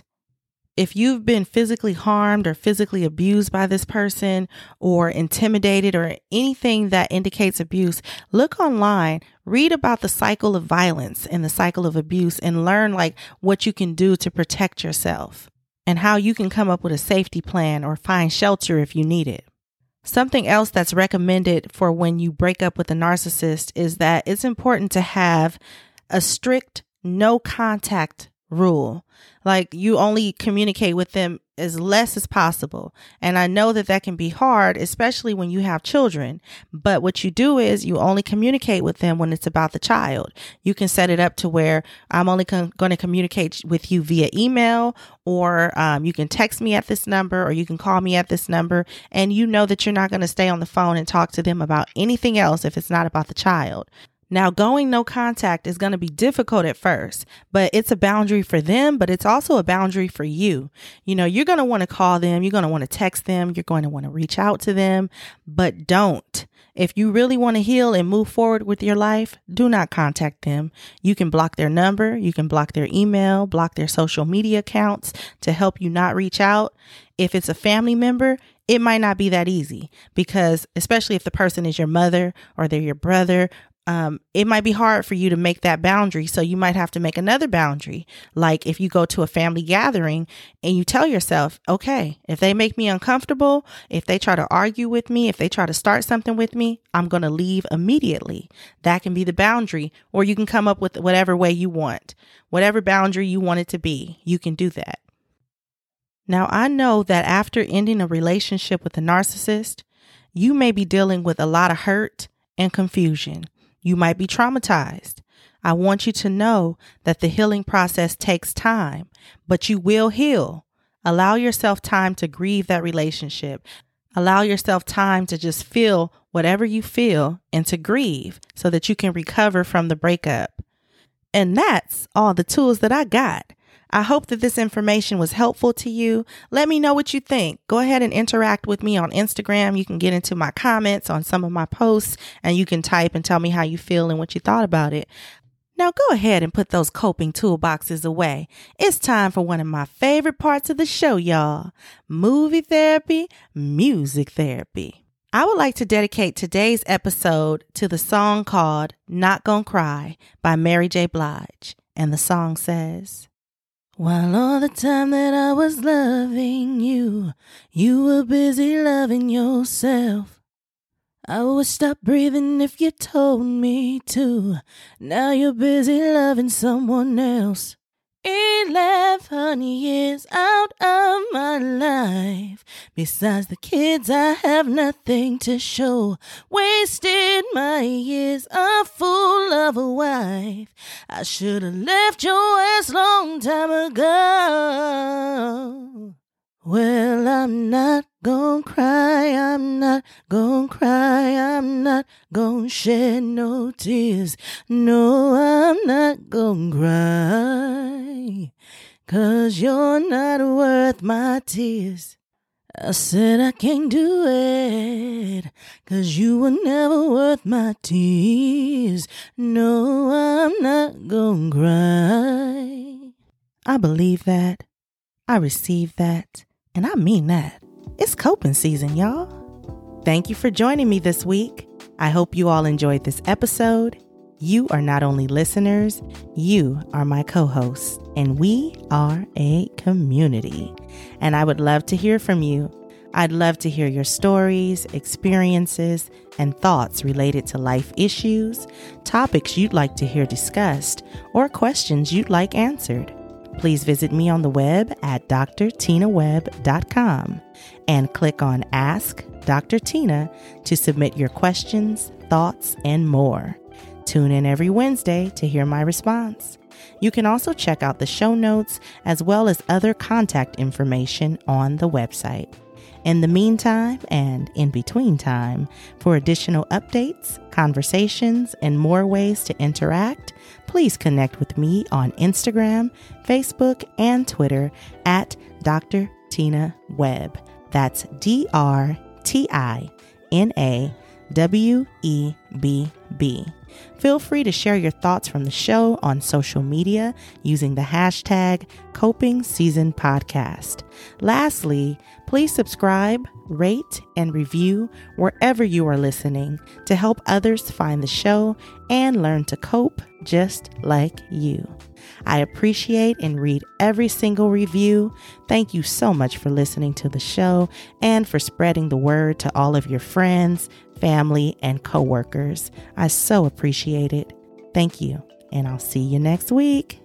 If you've been physically harmed or physically abused by this person or intimidated or anything that indicates abuse, look online, read about the cycle of violence and the cycle of abuse and learn what you can do to protect yourself and how you can come up with a safety plan or find shelter if you need it. Something else that's recommended for when you break up with a narcissist is that it's important to have a strict no contact rule. You only communicate with them as less as possible. And I know that can be hard, especially when you have children. But what you do is you only communicate with them when it's about the child. You can set it up to where I'm only going to communicate with you via email, or you can text me at this number, or you can call me at this number. And you know that you're not going to stay on the phone and talk to them about anything else if it's not about the child. Now, going no contact is going to be difficult at first, but it's a boundary for them, but it's also a boundary for you. You're going to want to call them. You're going to want to text them. You're going to want to reach out to them, but don't. If you really want to heal and move forward with your life, do not contact them. You can block their number. You can block their email, block their social media accounts to help you not reach out. If it's a family member, it might not be that easy because especially if the person is your mother or they're your brother, it might be hard for you to make that boundary. So you might have to make another boundary. Like if you go to a family gathering and you tell yourself, okay, if they make me uncomfortable, if they try to argue with me, if they try to start something with me, I'm going to leave immediately. That can be the boundary, or you can come up with whatever way you want, whatever boundary you want it to be. You can do that. Now, I know that after ending a relationship with a narcissist, you may be dealing with a lot of hurt and confusion. You might be traumatized. I want you to know that the healing process takes time, but you will heal. Allow yourself time to grieve that relationship. Allow yourself time to just feel whatever you feel and to grieve so that you can recover from the breakup. And that's all the tools that I got. I hope that this information was helpful to you. Let me know what you think. Go ahead and interact with me on Instagram. You can get into my comments on some of my posts and you can type and tell me how you feel and what you thought about it. Now go ahead and put those coping toolboxes away. It's time for one of my favorite parts of the show, y'all. Movie therapy, music therapy. I would like to dedicate today's episode to the song called Not Gonna Cry by Mary J. Blige. And the song says, while all the time that I was loving you, you were busy loving yourself. I would stop breathing if you told me to. Now you're busy loving someone else. 11 years out of my life. Besides the kids, I have nothing to show. Wasted my years, a fool of a wife. I should have left your ass long time ago. Well, I'm not gonna cry, I'm not gonna cry, I'm not gonna shed no tears. No, I'm not gonna cry, 'cause you're not worth my tears. I said I can't do it, 'cause you were never worth my tears. No, I'm not gonna cry. I believe that, I receive that, and I mean that. It's coping season, y'all. Thank you for joining me this week. I hope you all enjoyed this episode. You are not only listeners, you are my co-hosts, and we are a community. And I would love to hear from you. I'd love to hear your stories, experiences, and thoughts related to life issues, topics you'd like to hear discussed, or questions you'd like answered. Please visit me on the web at drtinaweb.com and click on Ask Dr. Tina to submit your questions, thoughts, and more. Tune in every Wednesday to hear my response. You can also check out the show notes as well as other contact information on the website. In the meantime and in between time, for additional updates, conversations, and more ways to interact, please connect with me on Instagram, Facebook, and Twitter at Dr. Tina Webb. That's DrTinaWebb. Feel free to share your thoughts from the show on social media using the hashtag Coping Season Podcast. Lastly, please subscribe, rate, and review wherever you are listening to help others find the show and learn to cope just like you. I appreciate and read every single review. Thank you so much for listening to the show and for spreading the word to all of your friends, family, and coworkers. I so appreciate it. Thank you, and I'll see you next week.